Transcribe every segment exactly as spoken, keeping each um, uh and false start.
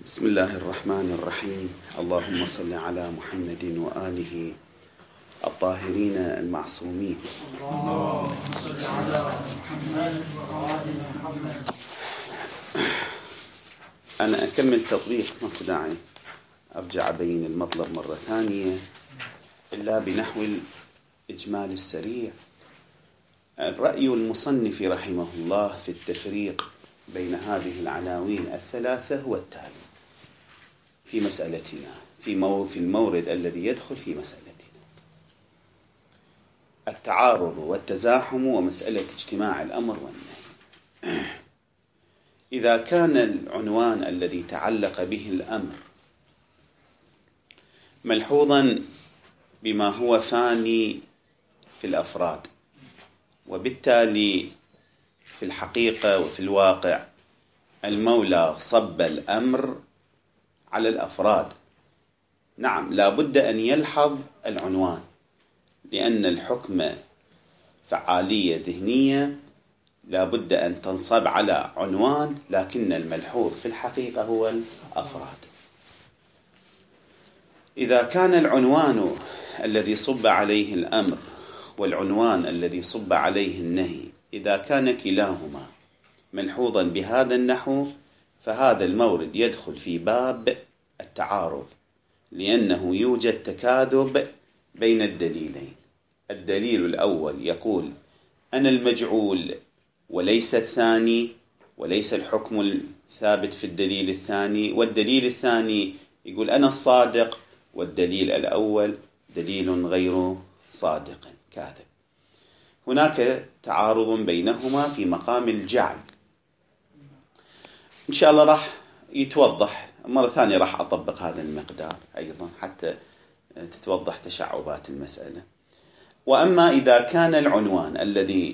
بسم الله الرحمن الرحيم. اللهم صل على محمد وآله الطاهرين المعصومين. اللهم صل على محمد وآل محمد. أنا أكمل تطبيق، ماكو داعي أرجع أبين المطلب مرة ثانية إلا بنحو الإجمال السريع. الرأي المصنف رحمه الله في التفريق بين هذه العناوين الثلاثة هو التالي في مسألتنا، في مو في المورد الذي يدخل في مسألتنا: التعارض والتزاحم ومسألة اجتماع الأمر والنهي. إذا كان العنوان الذي تعلق به الأمر ملحوظا بما هو فاني في الأفراد، وبالتالي في الحقيقة وفي الواقع المولى صب الأمر على الأفراد، نعم لا بد أن يلحظ العنوان، لأن الحكم فعالية ذهنية لا بد أن تنصب على عنوان، لكن الملحوظ في الحقيقة هو الأفراد. إذا كان العنوان الذي صب عليه الأمر والعنوان الذي صب عليه النهي، إذا كان كلاهما ملحوظا بهذا النحو، فهذا المورد يدخل في باب التعارض، لأنه يوجد تكاذب بين الدليلين. الدليل الأول يقول أنا المجعول وليس الثاني، وليس الحكم الثابت في الدليل الثاني، والدليل الثاني يقول أنا الصادق، والدليل الأول دليل غير صادق كاذب. هناك تعارض بينهما في مقام الجعل. إن شاء الله راح يتوضح مرة ثانية، راح أطبق هذا المقدار أيضا حتى تتوضح تشعبات المسألة. وأما إذا كان العنوان الذي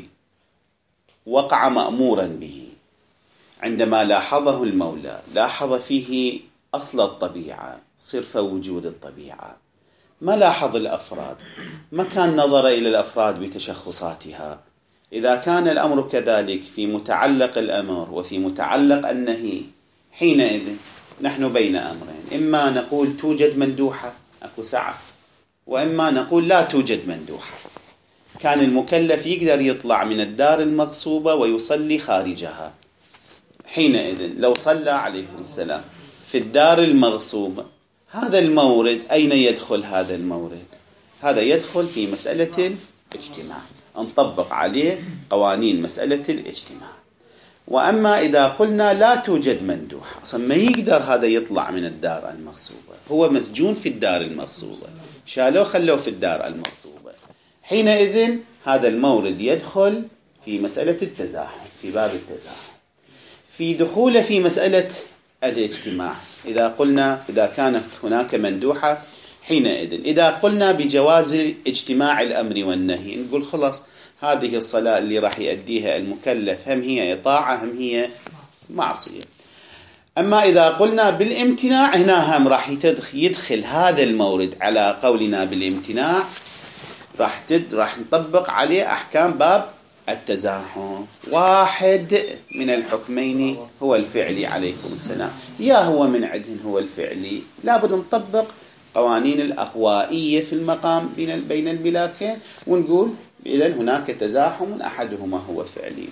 وقع مأمورا به عندما لاحظه المولى لاحظ فيه أصل الطبيعة، صرف وجود الطبيعة، ما لاحظ الأفراد، ما كان نظر إلى الأفراد بتشخصاتها. إذا كان الأمر كذلك في متعلق الأمر وفي متعلق النهي، حينئذ نحن بين أمرين: إما نقول توجد مندوحة أكو سعة، وإما نقول لا توجد مندوحة. كان المكلف يقدر يطلع من الدار المغصوبة ويصلي خارجها. حينئذ لو صلى عليكم السلام في الدار المغصوبة، هذا المورد أين يدخل؟ هذا المورد هذا يدخل في مسألة الاجتماع، نطبق عليه قوانين مسألة الاجتماع. وأما إذا قلنا لا توجد مندوحة، أصلا ما يقدر هذا يطلع من الدار المغصوبة، هو مسجون في الدار المغصوبة، شالوه خلوه في الدار المغصوبة، حينئذ هذا المورد يدخل في مسألة التزاحم، في باب التزاحم. في دخوله في مسألة الاجتماع، إذا قلنا إذا كانت هناك مندوحة، حينئذ إذا قلنا بجواز اجتماع الأمر والنهي، نقول خلاص هذه الصلاة اللي راح يؤديها المكلف هم هي إطاعة هم هي معصية. أما إذا قلنا بالامتناع، هنا هم راح يدخل هذا المورد على قولنا بالامتناع، راح تد راح نطبق عليه أحكام باب التزاحم. واحد من الحكمين هو الفعلي عليكم السلام، يا هو من عندهم هو الفعلي، لابد نطبق قوانين الأقوائية في المقام بين بين الملاكين، ونقول إذن هناك تزاحم أحدهما هو فعلي.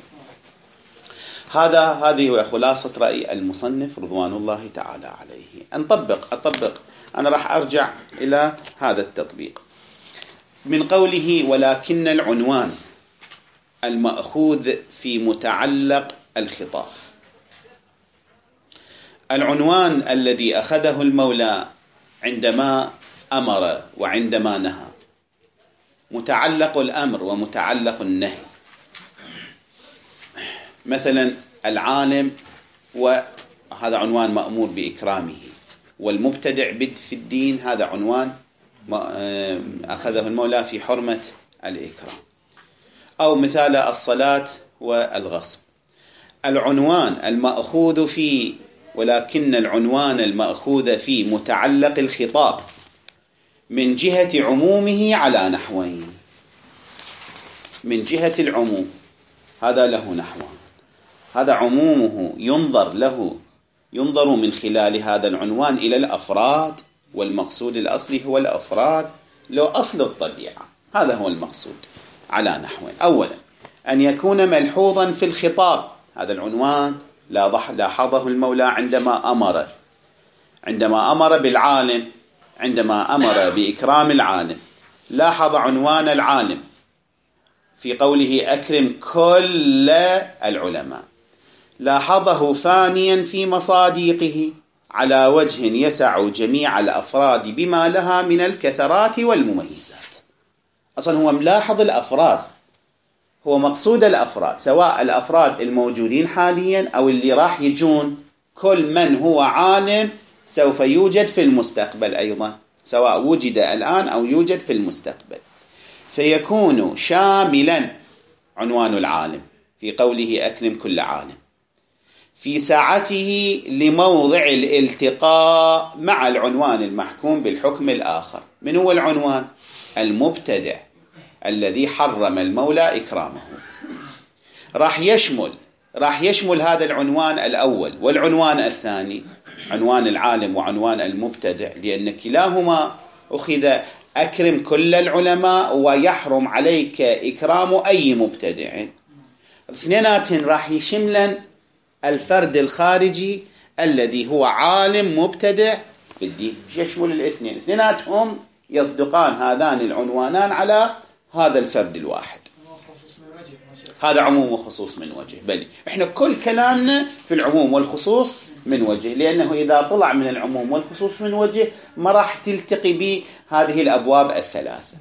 هذا هذه هو خلاصة رأي المصنف رضوان الله تعالى عليه. نطبق أطبق أنا راح أرجع إلى هذا التطبيق من قوله: ولكن العنوان المأخوذ في متعلق الخطاب. العنوان الذي أخذه المولى عندما أمر وعندما نهى، متعلق الأمر ومتعلق النهي. مثلا العالم، وهذا عنوان مأمور بإكرامه، والمبتدع بد في الدين، هذا عنوان أخذه المولى في حرمة الإكرام. أو مثال الصلاة والغصب. العنوان المأخوذ في ولكن العنوان المأخوذ في متعلق الخطاب من جهة عمومه على نحوين. من جهة العموم هذا له نحوان، هذا عمومه ينظر له ينظر من خلال هذا العنوان إلى الأفراد، والمقصود الأصلي هو الأفراد لو أصل الطبيعة. هذا هو المقصود على نحو: أولا أن يكون ملحوظا في الخطاب. هذا العنوان لاحظه المولى عندما أمر عندما أمر بالعالم، عندما أمر بإكرام العالم، لاحظ عنوان العالم في قوله أكرم كل العلماء. لاحظه ثانيا في مصاديقه على وجه يسع جميع الأفراد بما لها من الكثرات والمميزات. أصلا هو ملاحظ الأفراد، هو مقصود الأفراد، سواء الأفراد الموجودين حاليا أو اللي راح يجون. كل من هو عالم سوف يوجد في المستقبل أيضا، سواء وجد الآن أو يوجد في المستقبل، فيكون شاملا عنوان العالم في قوله أكرم كل عالم في ساعته لموضع الالتقاء مع العنوان المحكوم بالحكم الآخر. من هو العنوان؟ المبتدع الذي حرم المولى إكرامه. راح يشمل راح يشمل هذا العنوان الأول والعنوان الثاني، عنوان العالم وعنوان المبتدع، لأن كلاهما أخذ أكرم كل العلماء ويحرم عليك إكرام أي مبتدع. اثنيناتهم راح يشملن الفرد الخارجي الذي هو عالم مبتدع في الدين. يشمل الاثنين، اثنيناتهم يصدقان هذان العنوانان على هذا الفرد الواحد. هذا عموم وخصوص من وجه، بل احنا كل كلامنا في العموم والخصوص من وجه، لأنه إذا طلع من العموم والخصوص من وجه ما راح تلتقي بهذه الأبواب الثلاثة.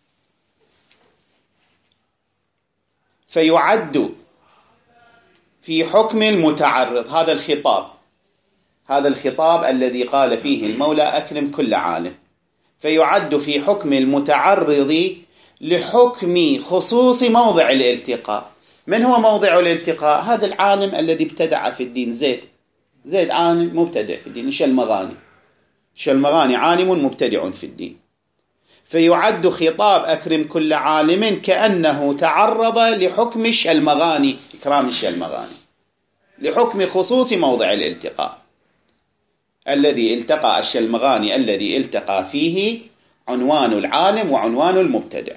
فيعد في حكم المتعرض، هذا الخطاب هذا الخطاب الذي قال فيه المولى أكرم كل عالم، فيعد في حكم المتعرض لحكم خصوص موضع الالتقاء. من هو موضع الالتقاء؟ هذا العالم الذي ابتدع في الدين، زيد زيد عالم مبتدع في الدين، الشلمغاني الشلمغاني عالم مبتدع في الدين. فيعد خطاب أكرم كل عالم كأنه تعرض لحكم الشلمغاني، إكرام الشلمغاني، لحكم خصوص موضع الالتقاء الذي التقى الشلمغاني، الذي التقى فيه عنوان العالم وعنوان المبتدع.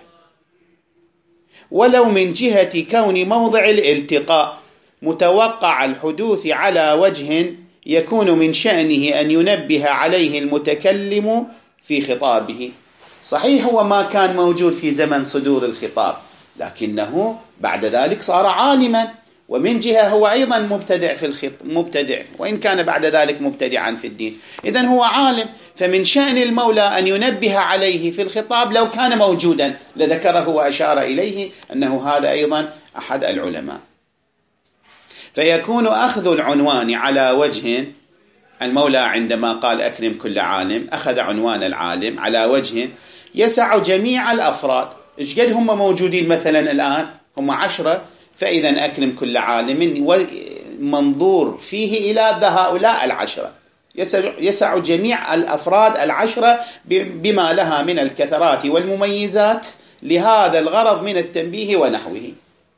ولو من جهة كون موضع الالتقاء متوقع الحدوث على وجه يكون من شأنه أن ينبه عليه المتكلم في خطابه. صحيح هو ما كان موجود في زمن صدور الخطاب، لكنه بعد ذلك صار عالما، ومن جهة هو أيضا مبتدع في الخط مبتدع وإن كان بعد ذلك مبتدعا في الدين، إذن هو عالم. فمن شأن المولى أن ينبه عليه في الخطاب، لو كان موجودا لذكره وأشار إليه أنه هذا أيضا أحد العلماء. فيكون أخذ العنوان على وجه، المولى عندما قال أكرم كل عالم أخذ عنوان العالم على وجه يسع جميع الأفراد. إيش قد هم موجودين مثلا الآن؟ هم عشرة، فإذا أكرم كل عالم منظور فيه إلى هؤلاء العشرة، يسع جميع الأفراد العشرة بما لها من الكثرات والمميزات لهذا الغرض من التنبيه ونحوه.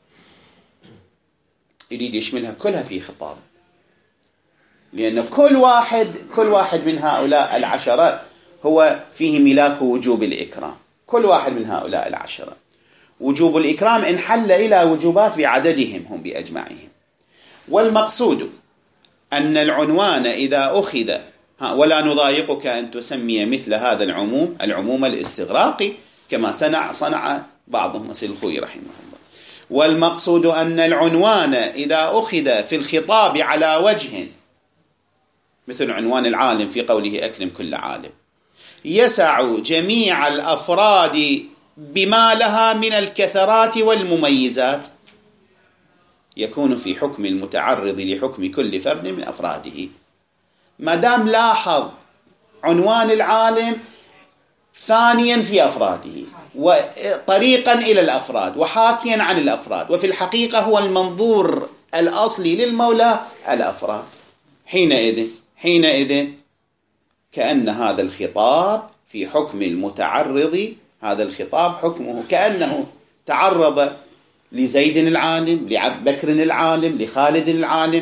يريد يشملها كلها في خطاب، لأن كل واحد كل واحد من هؤلاء العشرة هو فيه ملاك وجوب الإكرام. كل واحد من هؤلاء العشرة وجوب الإكرام انحل إلى وجوبات بعددهم هم بأجمعهم. والمقصود أن العنوان إذا أخذ، ولا نضايقك أن تسمي مثل هذا العموم العموم الاستغراقي كما صنع صنع بعضهم مثل الخوي رحمه الله. والمقصود أن العنوان إذا أخذ في الخطاب على وجه مثل عنوان العالم في قوله أكرم كل عالم يسع جميع الأفراد بما لها من الكثرات والمميزات، يكون في حكم المتعرض لحكم كل فرد من أفراده. ما دام لاحظ عنوان العالم ثانيا في أفراده وطريقا إلى الأفراد وحاكيا عن الأفراد، وفي الحقيقة هو المنظور الأصلي للمولى الأفراد، حينئذ حينئذ كأن هذا الخطاب في حكم المتعرض، هذا الخطاب حكمه كأنه تعرض لزيد العالم، لبكر العالم، لخالد العالم،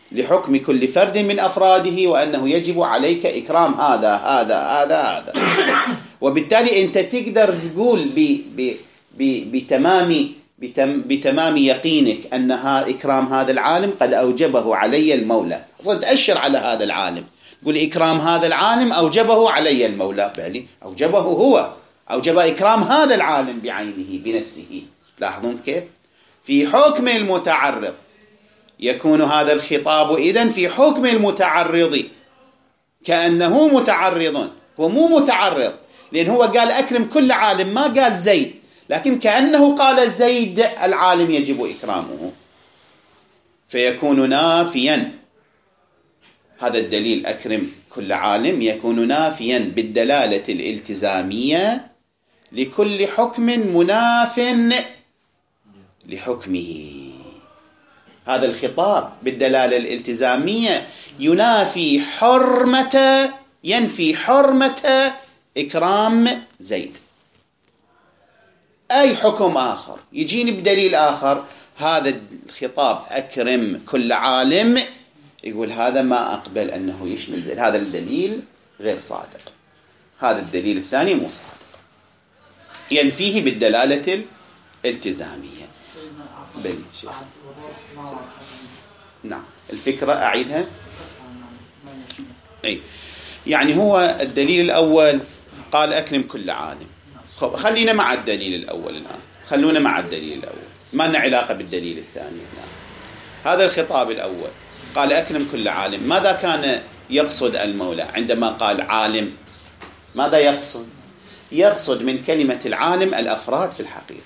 لحكم كل فرد من أفراده، وأنه يجب عليك إكرام هذا هذا هذا هذا. وبالتالي أنت تقدر تقول ب ب ب بتمام بتم بتمام يقينك أن إكرام هذا العالم قد أوجبه علي المولى. أصلا تأشر على هذا العالم، قل إكرام هذا العالم أوجبه علي المولى، بل أوجبه هو، أوجب إكرام هذا العالم بعينه بنفسه. تلاحظون كيف؟ في حكم المتعرض يكون هذا الخطاب إذن في حكم المتعرض كأنه متعرض، هو مو متعرض، لأن هو قال أكرم كل عالم، ما قال زيد، لكن كأنه قال زيد العالم يجب إكرامه، فيكون نافيا. هذا الدليل أكرم كل عالم يكون نافيا بالدلالة الالتزامية لكل حكم مناف لحكمه. هذا الخطاب بالدلالة الالتزامية ينافي حرمة ينفي حرمة إكرام زيد. أي حكم آخر يجيني بدليل آخر، هذا الخطاب أكرم كل عالم، يقول هذا ما أقبل أنه يشمل زيد، هذا الدليل غير صادق، هذا الدليل الثاني مو صادق، ينفيه بالدلالة الالتزامية. بلي شيخ. نعم، الفكرة أعيدها. أي يعني هو الدليل الأول قال أكرم كل عالم، خلينا مع الدليل الأول الآن، خلونا مع الدليل الأول، ما لنا علاقة بالدليل الثاني الآن. هذا الخطاب الأول قال أكرم كل عالم، ماذا كان يقصد المولى عندما قال عالم؟ ماذا يقصد؟ يقصد من كلمة العالم الأفراد في الحقيقة.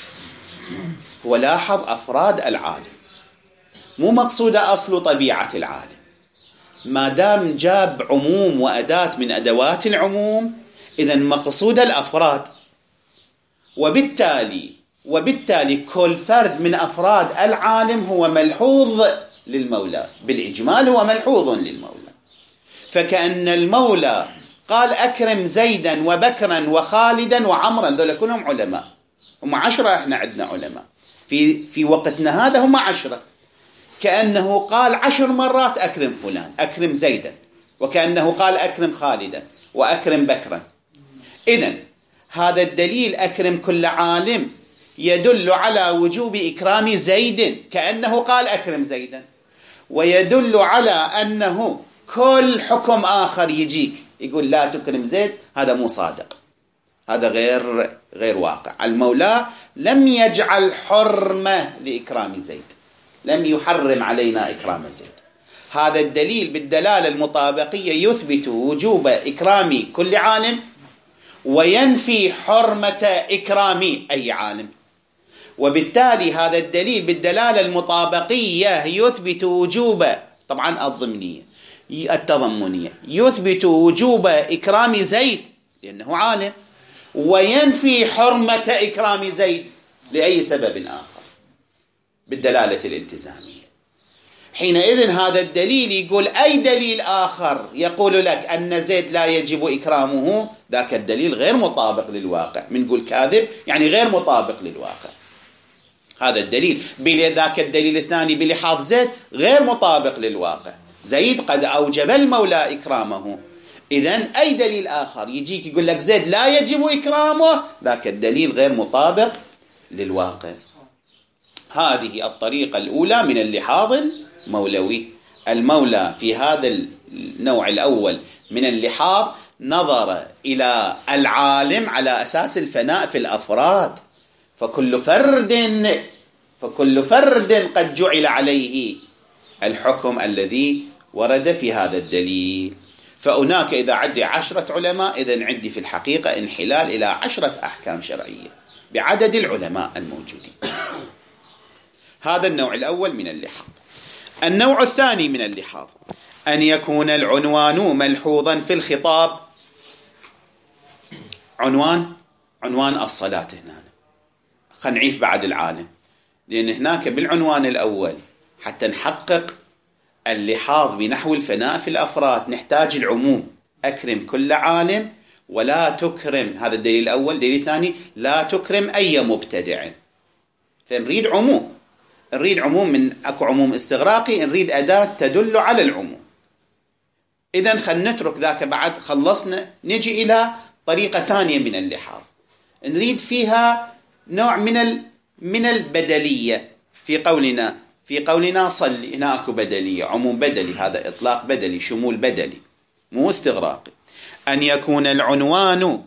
هو لاحظ أفراد العالم، مو مقصودة أصل طبيعة العالم. ما دام جاب عموم وأداة من أدوات العموم، إذن مقصود الأفراد، وبالتالي وبالتالي كل فرد من أفراد العالم هو ملحوظ للمولى، بالإجمال هو ملحوظ للمولى. فكأن المولى قال أكرم زيدا وبكرا وخالدا وعمرا، ذولا كلهم علماء، هم عشرة، احنا عندنا علماء في في وقتنا هذا هم عشرة، كأنه قال عشر مرات أكرم فلان، أكرم زيدا، وكأنه قال أكرم خالدا وأكرم بكرا. إذن هذا الدليل أكرم كل عالم يدل على وجوب إكرام زيد، كأنه قال أكرم زيدا، ويدل على أنه كل حكم آخر يجيك يقول لا تكرم زيد، هذا مو صادق، هذا غير غير واقع. المولى لم يجعل حرمة لإكرام زيد، لم يحرم علينا إكرام زيد. هذا الدليل بالدلالة المطابقية يثبت وجوب إكرام كل عالم وينفي حرمة إكرام أي عالم، وبالتالي هذا الدليل بالدلالة المطابقية يثبت وجوب، طبعا الضمنية التضمنية، يثبت وجوب إكرام زيد لأنه عالم، وينفي حرمة إكرام زيد لأي سبب آخر بالدلالة الالتزامية. حينئذ هذا الدليل يقول أي دليل آخر يقول لك أن زيد لا يجب إكرامه، ذاك الدليل غير مطابق للواقع. من نقول كاذب يعني غير مطابق للواقع. هذا الدليل بذاك الدليل الثاني بلحاظ زيد غير مطابق للواقع، زيد قد أوجب المولى إكرامه. إذن أي دليل آخر يجيك يقول لك زيد لا يجب إكرامه، ذاك الدليل غير مطابق للواقع. هذه الطريقة الأولى من اللحاظ المولوي. المولى في هذا النوع الأول من اللحاظ نظر إلى العالم على أساس الفناء في الأفراد، فكل فرد فكل فرد قد جعل عليه الحكم الذي ورد في هذا الدليل. فهناك إذا عندي عشرة علماء، إذن عندي في الحقيقة انحلال إلى عشرة أحكام شرعية بعدد العلماء الموجودين. هذا النوع الأول من اللحاظ. النوع الثاني من اللحاظ أن يكون العنوان ملحوظا في الخطاب. عنوان عنوان الصلاة هنا، خلينا نعيف بعد العالم، لأن هناك بالعنوان الأول حتى نحقق اللحاظ بنحو الفناء في الأفراد نحتاج العموم، أكرم كل عالم ولا تكرم، هذا الدليل الأول. دليل ثاني لا تكرم أي مبتدع، فنريد عموم، نريد عموم من أكو عموم استغراقي، نريد أداة تدل على العموم. إذن خلنا نترك ذاك بعد خلصنا، نجي إلى طريقة ثانية من اللحاظ نريد فيها نوع من من البدلية في قولنا في قولنا صلي. هنا أكو بدلية، عموم بدلي، هذا إطلاق بدلي، شمول بدلي مو استغراقي. أن يكون العنوان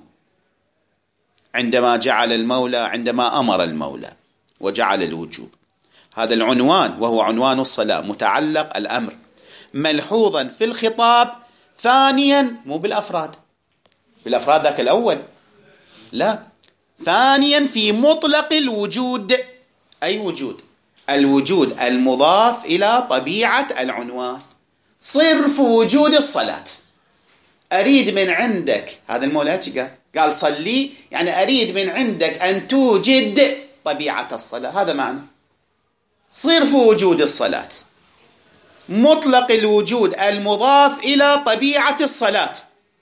عندما جعل المولى عندما أمر المولى وجعل الوجوب، هذا العنوان وهو عنوان الصلاة متعلق الأمر ملحوظا في الخطاب، ثانيا مو بالأفراد، بالأفراد ذاك الأول لا، ثانيا في مطلق الوجود. أي وجود؟ الوجود المضاف إلى طبيعة العنوان، صرف وجود الصلاة. أريد من عندك، هذا المولى قال قال صلي، يعني أريد من عندك أن توجد طبيعة الصلاة، هذا معنى صرف وجود الصلاة، مطلق الوجود المضاف إلى طبيعة الصلاة،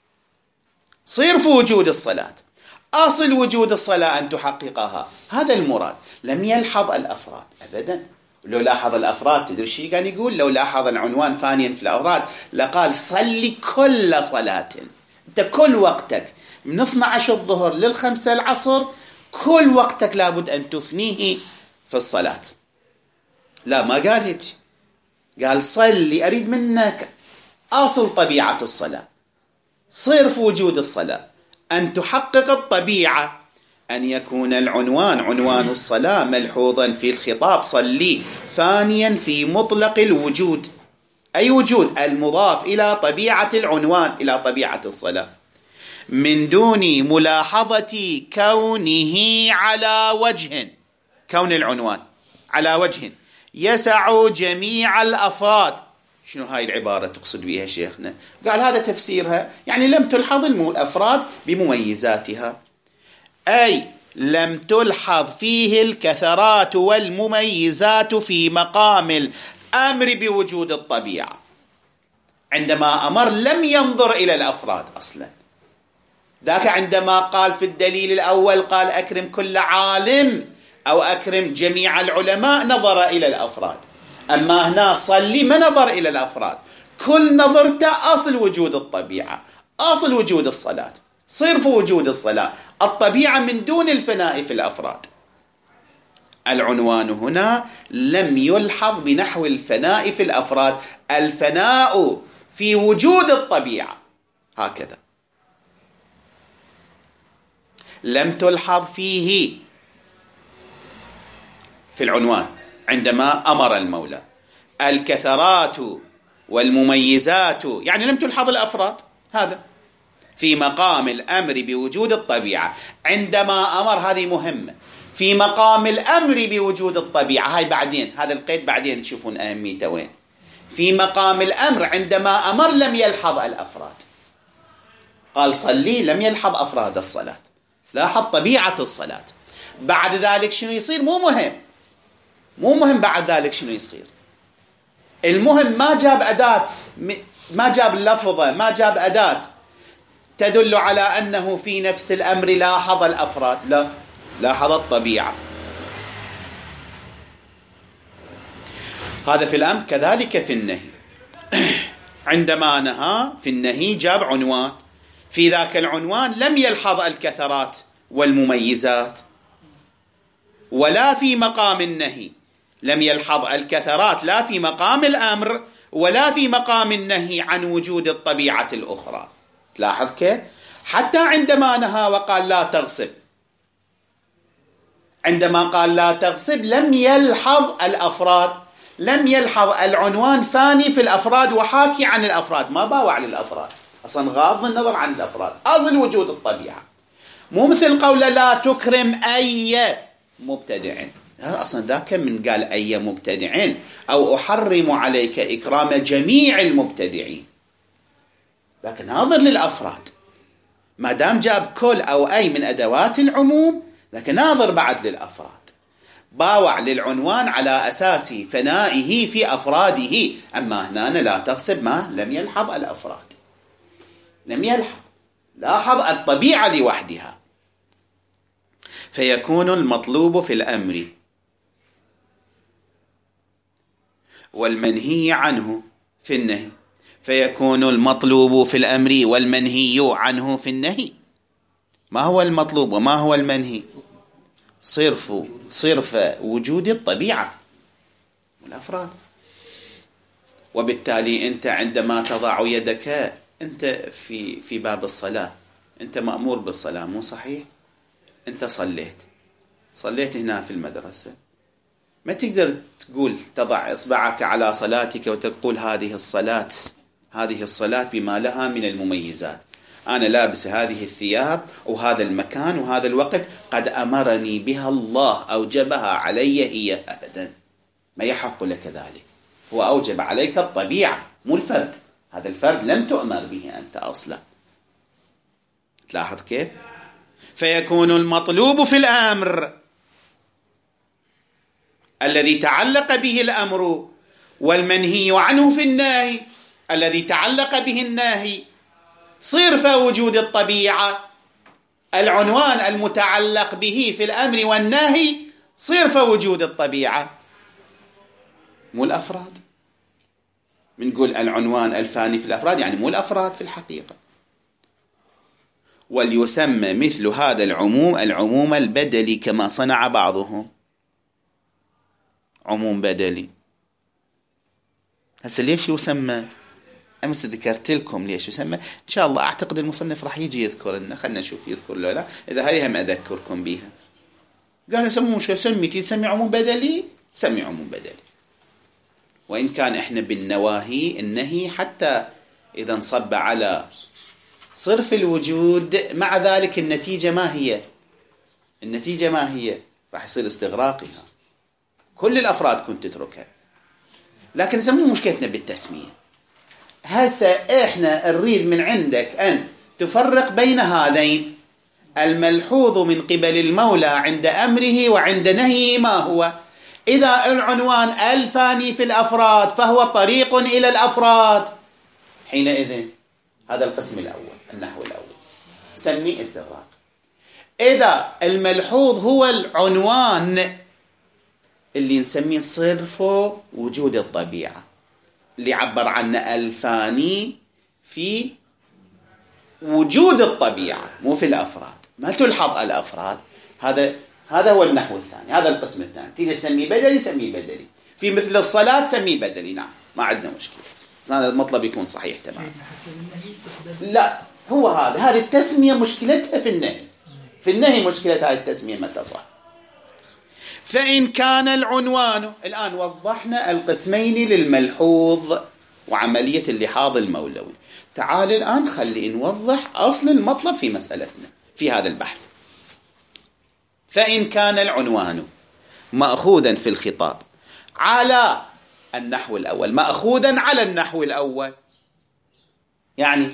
صرف وجود الصلاة، أصل وجود الصلاة أن تحققها، هذا المراد. لم يلحظ الأفراد أبدا. لو لاحظ الأفراد تدري شيء كان يقول؟ لو لاحظ العنوان ثانيا في الأفراد لقال صلي كل صلاة، أنت كل وقتك من اثني عشر الظهر للخمسة العصر كل وقتك لابد أن تفنيه في الصلاة. لا، ما قال هيك، قال صلي، أريد منك أصل طبيعة الصلاة، صرف وجود الصلاة، أن تحقق الطبيعة، أن يكون العنوان عنوان الصلاة ملحوظا في الخطاب صلي، ثانيا في مطلق الوجود، أي وجود المضاف إلى طبيعة العنوان، إلى طبيعة الصلاة، من دون ملاحظة كونه على وجه، كون العنوان على وجه يسع جميع الأفراد. شنو هاي العبارة تقصد بها شيخنا؟ قال هذا تفسيرها، يعني لم تلحظ الأفراد بمميزاتها، أي لم تلحظ فيه الكثرات والمميزات في مقام الأمر بوجود الطبيعة. عندما أمر لم ينظر إلى الأفراد أصلا، ذاك عندما قال في الدليل الأول قال أكرم كل عالم أو أكرم جميع العلماء نظر إلى الأفراد، أما هنا صلي ما نظر إلى الأفراد، كل نظرته أصل وجود الطبيعة، أصل وجود الصلاة، صرف وجود الصلاة، الطبيعة من دون الفناء في الأفراد. العنوان هنا لم يلحظ بنحو الفناء في الأفراد، الفناء في وجود الطبيعة، هكذا لم تلحظ فيه في العنوان عندما أمر المولى الكثرات والمميزات، يعني لم تلحظ الأفراد، هذا في مقام الأمر بوجود الطبيعة. عندما أمر، هذه مهمة، في مقام الأمر بوجود الطبيعة، هاي بعدين، هذا القيد بعدين تشوفون أهميته وين. في مقام الأمر عندما أمر لم يلحظ الأفراد، قال صلي، لم يلحظ أفراد الصلاة، لاحظ طبيعة الصلاة. بعد ذلك شنو يصير؟ مو مهم، مو مهم بعد ذلك شنو يصير، المهم ما جاب أداة، ما جاب اللفظة، ما جاب أداة تدل على أنه في نفس الأمر لاحظ الأفراد، لا، لاحظ الطبيعة. هذا في الأمر، كذلك في النهي. عندما نهى في النهي جاب عنوان، في ذاك العنوان لم يلحظ الكثرات والمميزات، ولا في مقام النهي لم يلحظ الكثرات، لا في مقام الأمر ولا في مقام النهي عن وجود الطبيعة الأخرى. تلاحظ كيف؟ حتى عندما نهى وقال لا تغصب، عندما قال لا تغصب لم يلحظ الأفراد، لم يلحظ العنوان ثاني في الأفراد وحاكي عن الأفراد، ما باوع للأفراد أصلا، غاض النظر عن الأفراد، أصل وجود الطبيعة. مو مثل قول لا تكرم أي مبتدع، أصلا ذاك من قال أي مبتدع أو أحرم عليك إكرام جميع المبتدعين، لكن ناظر للأفراد، ما دام جاب كل أو أي من أدوات العموم، لكن ناظر بعد للأفراد، باوع للعنوان على أساس فنائه في أفراده. أما هنا لا تغصب، ما لم يلحظ الأفراد، لم يلحظ، لاحظ الطبيعة لوحدها. فيكون المطلوب في الأمر والمنهي عنه في النهي، فيكون المطلوب في الأمر والمنهي عنه في النهي. ما هو المطلوب وما هو المنهي؟ صرف صرف وجود الطبيعة والأفراد. وبالتالي أنت عندما تضع يدك أنت في في باب الصلاة، أنت مأمور بالصلاة، مو صحيح؟ أنت صليت صليت هنا في المدرسة، ما تقدر تقول تضع إصبعك على صلاتك وتقول هذه الصلاة هذه الصلاة بما لها من المميزات، أنا لابس هذه الثياب وهذا المكان وهذا الوقت قد أمرني بها الله، أوجبها علي هي. أبدا، ما يحق لك ذلك. هو أوجب عليك الطبيعة مو الفرد. هذا الفرد لم تؤمر به أنت أصلا. تلاحظ كيف؟ فيكون المطلوب في الأمر الذي تعلق به الأمر، والمنهي عنه في النهي الذي تعلق به النهي، صرف وجود الطبيعة. العنوان المتعلق به في الأمر والنهي صرف وجود الطبيعة، مو الأفراد. بنقول العنوان الفاني في الأفراد، يعني مو الأفراد في الحقيقة. وليسمى مثل هذا العموم العموم البدلي كما صنع بعضهم. عموم بدلي هسه ليش يسمى؟ أمس ذكرت لكم ليش يسمى. إن شاء الله أعتقد المصنف راح يجي يذكر لنا، خلنا نشوف يذكر له لا. إذا هذه هم أذكركم بيها. قال سموا مش سمي كي تسمي عموم بدلي، سمي عموم بدلي. وإن كان إحنا بالنواهي النهي حتى إذا انصب على صرف الوجود، مع ذلك النتيجة ما هي؟ النتيجة ما هي؟ راح يصير استغراقها، كل الأفراد كنت تتركها. لكن سمو مشكلتنا بالتسمية. هسه إحنا نريد من عندك أن تفرق بين هذين. الملحوظ من قبل المولى عند أمره وعند نهيه ما هو؟ إذا العنوان الفاني في الأفراد فهو طريق إلى الأفراد، حينئذ هذا القسم الأول، النحو الأول، سميه استغراق. إذا الملحوظ هو العنوان اللي نسميه صرف وجود الطبيعة، اللي عبر عنه الفاني في وجود الطبيعة مو في الأفراد، ما تلحظ الأفراد. هذا هذا هو النحو الثاني، هذا القسم الثاني. تيجي تسميه بدلي سميه بدلي، في مثل الصلاة سميه بدلي، نعم ما عندنا مشكلة، بس هذا المطلب يكون صحيح تمام. لا هو هذا هذه التسمية مشكلتها في النهي، في النهي مشكلة هذه التسمية ما تصح. فإن كان العنوان، الآن وضحنا القسمين للملحوظ وعملية اللحاظ المولوي. تعال الآن خلي نوضح أصل المطلب في مسألتنا في هذا البحث. فإن كان العنوان مأخوذا في الخطاب على النحو الأول، مأخوذا على النحو الأول، يعني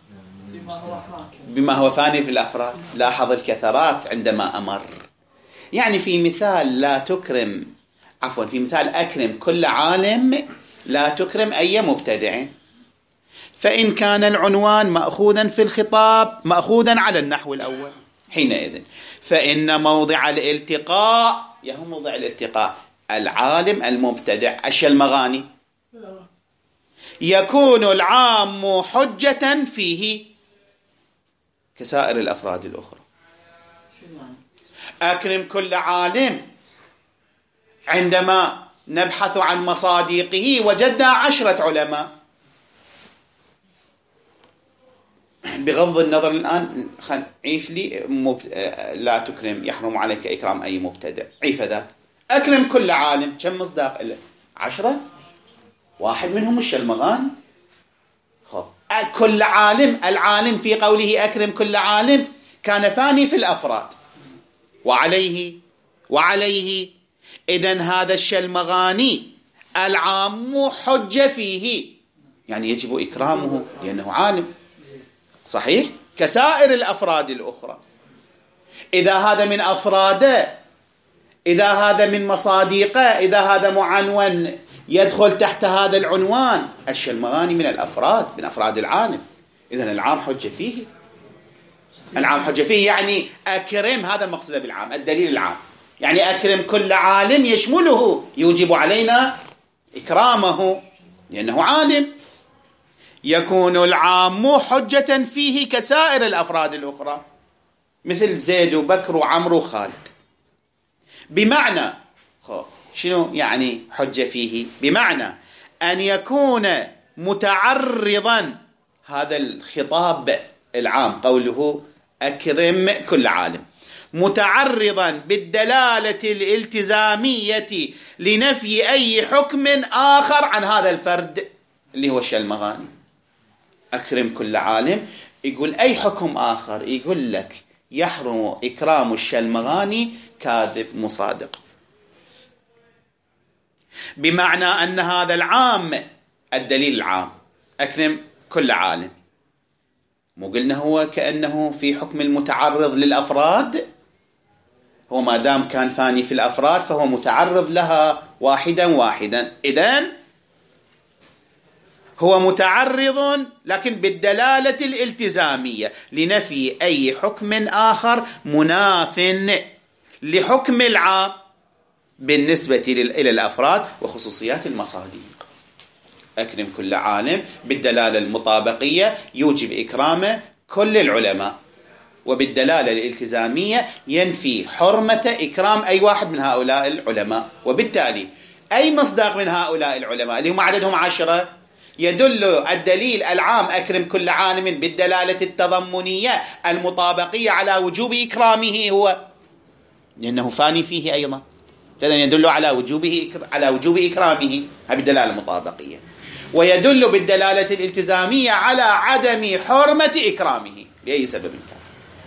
بما هو فاني في الأفراد. لاحظ الكثرات عندما أمر، يعني في مثال لا تكرم عفوا في مثال أكرم كل عالم لا تكرم أي مبتدع. فإن كان العنوان مأخوذا في الخطاب مأخوذا على النحو الأول، حينئذ فإن موضع الالتقاء، يهو موضع الالتقاء العالم المبتدع الشلمغاني، يكون العام حجة فيه كسائر الأفراد الأخرى. أكرم كل عالم، عندما نبحث عن مصادقه وجدنا عشرة علماء، بغض النظر الآن خل عيف لي مب... لا تكرم يحرم عليك إكرام أي مبتدع، عيف ذاك. أكرم كل عالم، كم مصداق له؟ عشرة، واحد منهم الشلمغاني. خب كل عالم، العالم في قوله أكرم كل عالم كان فاني في الأفراد، وعليه وعليه إذن هذا الشلمغاني العام حجة فيه، يعني يجب إكرامه لأنه عالم صحيح كسائر الأفراد الأخرى. إذا هذا من أفراده، إذا هذا من مصادقه، إذا هذا معنون يدخل تحت هذا العنوان، الشلمغاني من الأفراد، من أفراد العالم، إذن العام حجة فيه. العام حجة فيه يعني أكرم، هذا المقصود بالعام، الدليل العام، يعني أكرم كل عالم يشمله، يوجب علينا إكرامه لأنه عالم. يكون العام حجة فيه كسائر الأفراد الأخرى مثل زيد وبكر وعمرو وخالد. بمعنى شنو يعني حجة فيه؟ بمعنى أن يكون متعرضا، هذا الخطاب العام قوله أكرم كل عالم، متعرضا بالدلالة الالتزامية لنفي أي حكم آخر عن هذا الفرد اللي هو الشلمغاني. أكرم كل عالم يقول أي حكم آخر يقول لك يحرم إكرام الشلمغاني كاذب مصادق. بمعنى أن هذا العام، الدليل العام أكرم كل عالم، مو قلنا هو كأنه في حكم المتعرض للأفراد، هو ما دام كان ثاني في الأفراد فهو متعرض لها واحدا واحدا. إذن هو متعرض لكن بالدلالة الالتزامية لنفي أي حكم آخر مناف لحكم العام بالنسبة إلى الأفراد وخصوصيات المصادر. أكرم كل عالم بالدلالة المطابقية يوجب إكرام كل العلماء، وبالدلالة الالتزامية ينفي حرمة إكرام أي واحد من هؤلاء العلماء. وبالتالي أي مصداق من هؤلاء العلماء اللي هم عددهم عشرة يدل الدليل العام أكرم كل عالم بالدلالة التضمنية المطابقية على وجوب إكرامه هو، لأنه فاني فيه أيضا، فإذن يدل على وجوبه على وجوب إكرامه بالدلالة المطابقية، ويدل بالدلالة الالتزامية على عدم حرمة إكرامه لأي سبب كان.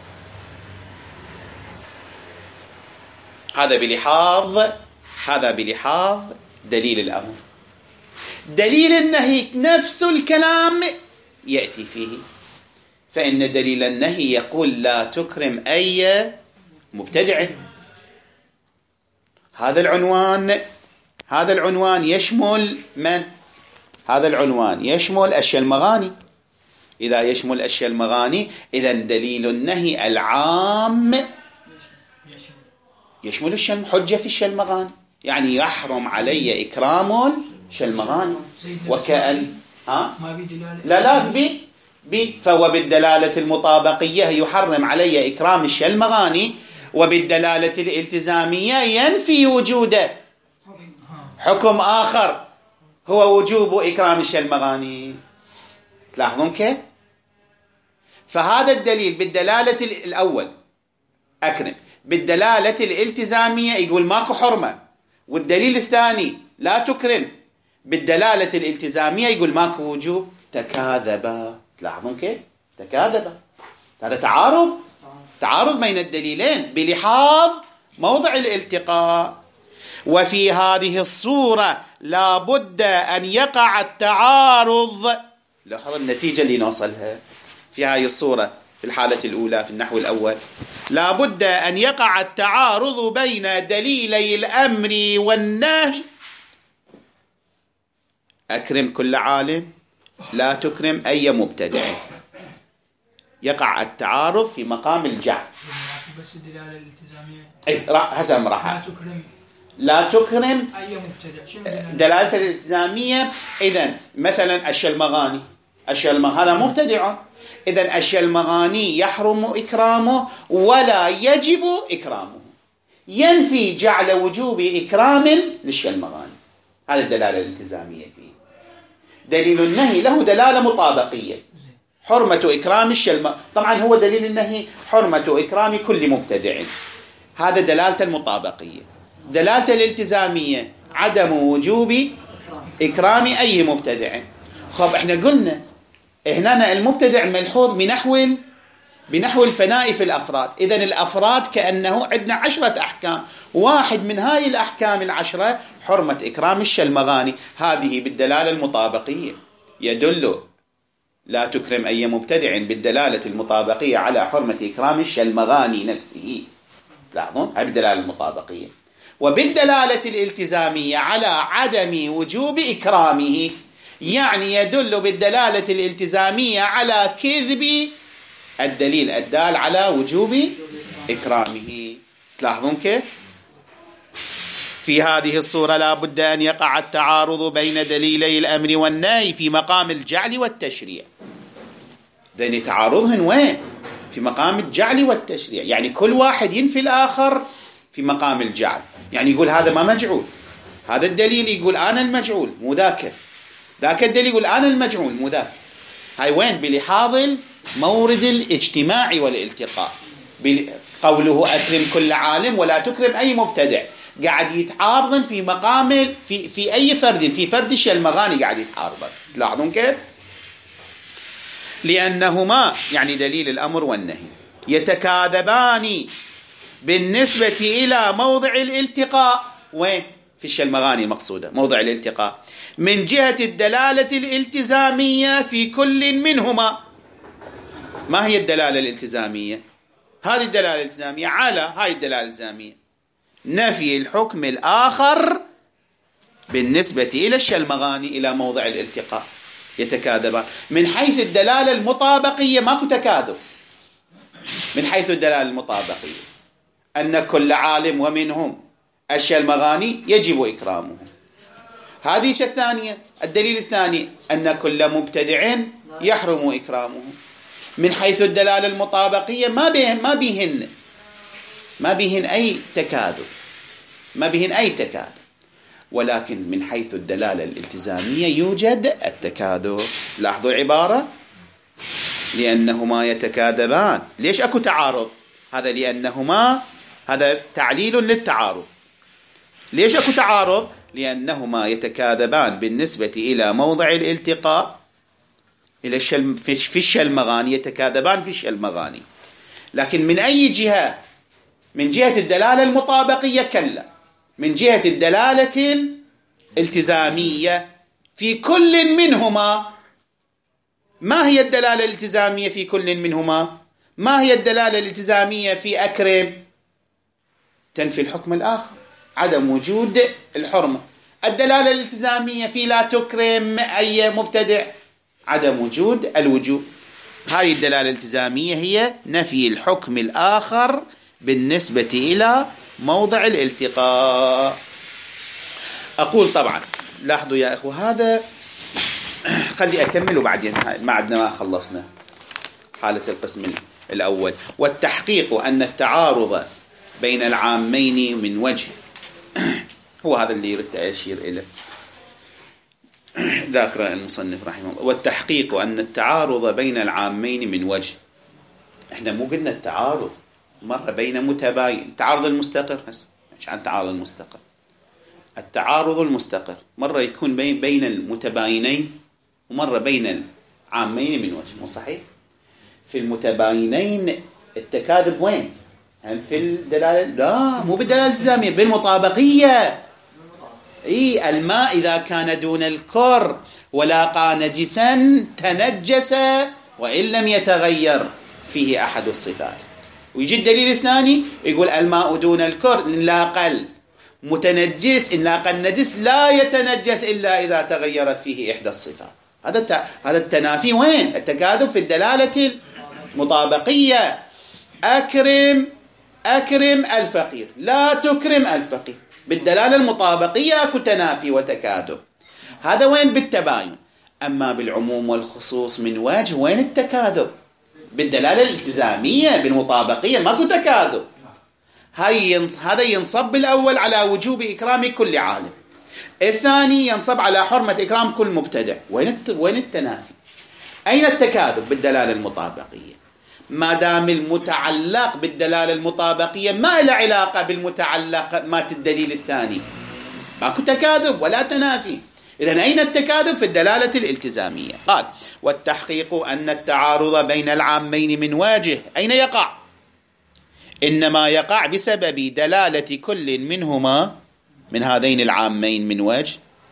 هذا بلحاظ هذا بلحاظ دليل الأمر. دليل النهي نفس الكلام يأتي فيه، فإن دليل النهي يقول لا تكرم أي مبتدع. هذا العنوان هذا العنوان يشمل من؟ هذا العنوان يشمل الشلمغاني. إذا يشمل الشلمغاني إذن دليل النهي العام يشمل الشلم حجة في الشلمغاني، يعني يحرم علي إكرام شلمغاني. وكأن ها؟ لا لا بي بي فهو بالدلالة المطابقية يحرم علي إكرام الشلمغاني، وبالدلالة الالتزامية ينفي وجود حكم آخر هو وجوب إكرام الشلمغاني. تلاحظون كيف؟ فهذا الدليل بالدلالة الأول أكرم، بالدلالة الالتزامية يقول ماكو حرمة، والدليل الثاني لا تكرم بالدلالة الالتزامية يقول ماكو وجوب. تكاذبا. تلاحظون كيف؟ تكاذبا. هذا تعارض تعارض بين الدليلين بلحاظ موضع الالتقاء. وفي هذه الصورة لا بد أن يقع التعارض. لاحظ النتيجة اللي نوصلها في هذه الصورة. في الحالة الأولى في النحو الأول لا بد أن يقع التعارض بين دليلي الأمر والنهي. أكرم كل عالم لا تكرم أي مبتدع. يقع التعارض في مقام الجعل. بس الدلالة الالتزامية أي هسه راح لا تكرم لا تكرم أي مبتدع. دلالة الالتزامية. إذن مثلا الشلمغاني الشلمغ هذا مبتدع، إذن الشلمغاني يحرم إكرامه ولا يجب إكرامه، ينفي جعل وجوب إكرام للشلمغاني. هذا الدلالة الالتزامية فيه. دليل النهي له دلالة مطابقية، حرمة إكرام الشلم. طبعا هو دليل النهي حرمة إكرام كل مبتدع، هذا دلالة المطابقية. دلالة الالتزامية عدم وجوب إكرام أي مبتدع. خب احنا قلنا هنا المبتدع ملحوظ بنحو بنحو الفناء في الأفراد. إذن الأفراد كأنه عندنا عشرة أحكام، واحد من هاي الأحكام العشرة حرمة إكرام الشلمغاني. هذه بالدلالة المطابقية يدل لا تكرم أي مبتدع بالدلالة المطابقية على حرمة إكرام الشلمغاني نفسه. لاحظون هاي بالدلالة المطابقية. وبالدلالة الالتزامية على عدم وجوب إكرامه، يعني يدل بالدلالة الالتزامية على كذب الدليل الدال على وجوب إكرامه. تلاحظون كيف؟ في هذه الصورة لا بد أن يقع التعارض بين دليلي الأمر والنهي في مقام الجعل والتشريع. ذين تعارضهن وين؟ في مقام الجعل والتشريع، يعني كل واحد ينفي الآخر في مقام الجعل. يعني يقول هذا ما مجعول، هذا الدليل يقول أنا المجعول مو ذاك، ذاك الدليل يقول أنا المجعول مو ذاك. هاي وين؟ بلحاظ مورد الاجتماع والالتقاء. قوله أكرم كل عالم ولا تكرم أي مبتدع، قاعد يتعارضن في مقام في في أي فرد، في فرد الشلمغاني قاعد يتعارضن. تلاحظون كيف؟ لأنهما يعني دليل الأمر والنهي يتكاذبان بالنسبة إلى موضع الالتقاء. وين؟ في الشلمغاني المقصودة موضع الالتقاء من جهة الدلالة الالتزامية في كل منهما. ما هي الدلالة الالتزامية؟ هذه الدلالة الالتزامية على هاي الدلالة الالتزامية نفي الحكم الآخر بالنسبة إلى الشلمغاني إلى موضع الالتقاء. يتكاذبان من حيث الدلالة المطابقية، ماكو تكاذب. من حيث الدلالة المطابقية أن كل عالم ومنهم الشلمغاني يجب إكرامه. هذه الثانية. الدليل الثاني أن كل مبتدع يحرم إكرامه. من حيث الدلالة المطابقية ما بهن ما بهن ما بهن أي تكاذب، ما بهن أي تكاذب. ولكن من حيث الدلالة الالتزامية يوجد التكاذب. لاحظوا العبارة لأنهما يتكاذبان. ليش أكو تعارض؟ هذا لأنهما، هذا تعليل للتعارض. ليش أكو تعارض؟ لأنهما يتكاذبان بالنسبة إلى موضع الالتقاء إلى الشلم في الشلمغاني، يتكاذبان في الشلمغاني. لكن من أي جهة؟ من جهة الدلالة المطابقية كلا، من جهة الدلالة الالتزامية في كل منهما. ما هي الدلالة الالتزامية في كل منهما؟ ما هي الدلالة الالتزامية في أكرم؟ تنفي الحكم الآخر، عدم وجود الحرمة. الدلالة الالتزامية في لا تكرم أي مبتدع، عدم وجود الوجوب. هذه الدلالة الالتزامية هي نفي الحكم الآخر بالنسبة إلى موضع الالتقاء. أقول طبعا لاحظوا يا إخوة، هذا خلي أكمل وبعدين ما عدنا ما خلصنا حالة القسم الأول. والتحقيق أن التعارض بين العامين من وجه هو هذا اللي يريد أشير إليه ذاكر المصنف رحمه الله. والتحقيق أن التعارض بين العامين من وجه. إحنا مو قلنا التعارض مرة بين متباين، التعارض المستقر بس مش عن التعارض المستقر. التعارض المستقر مرة يكون بين بين المتباينين ومرة بين العامين من وجه. مو صحيح؟ في المتباينين التكاذب وين؟ هل في الدلالة؟ لا، مو بالدلالة الالتزامية، بالمطابقية. إيه، الماء إذا كان دون الكر ولاقى نجسا تنجس وإن لم يتغير فيه أحد الصفات. ويجي الدليل الثاني يقول الماء دون الكر إن لاقى متنجس، إن لاقى النجس لا يتنجس إلا إذا تغيرت فيه إحدى الصفات. هذا هذا التنافي وين؟ التكاذب في الدلالة المطابقية. أكرم أكرم الفقير، لا تكرم الفقير. بالدلالة المطابقية أكو تنافي وتكاذب. هذا وين؟ بالتباين. أما بالعموم والخصوص من وجه وين التكاذب؟ بالدلالة الالتزامية بالمطابقية ماكو تكاذب. هاي هذا ينصب الأول على وجوب إكرام كل عالم، الثاني ينصب على حرمة إكرام كل مبتدع. وين وين التنافي؟ أين التكاذب؟ بالدلالة المطابقية. ما دام المتعلق بالدلالة المطابقية ما له علاقة بالمتعلق مات الدليل الثاني، ماكو تكاذب ولا تنافي. إذن أين التكاذب؟ في الدلالة الالتزامية. قال والتحقيق أن التعارض بين العامين من وجه أين يقع؟ إنما يقع بسبب دلالة كل منهما من هذين العامين من وجه.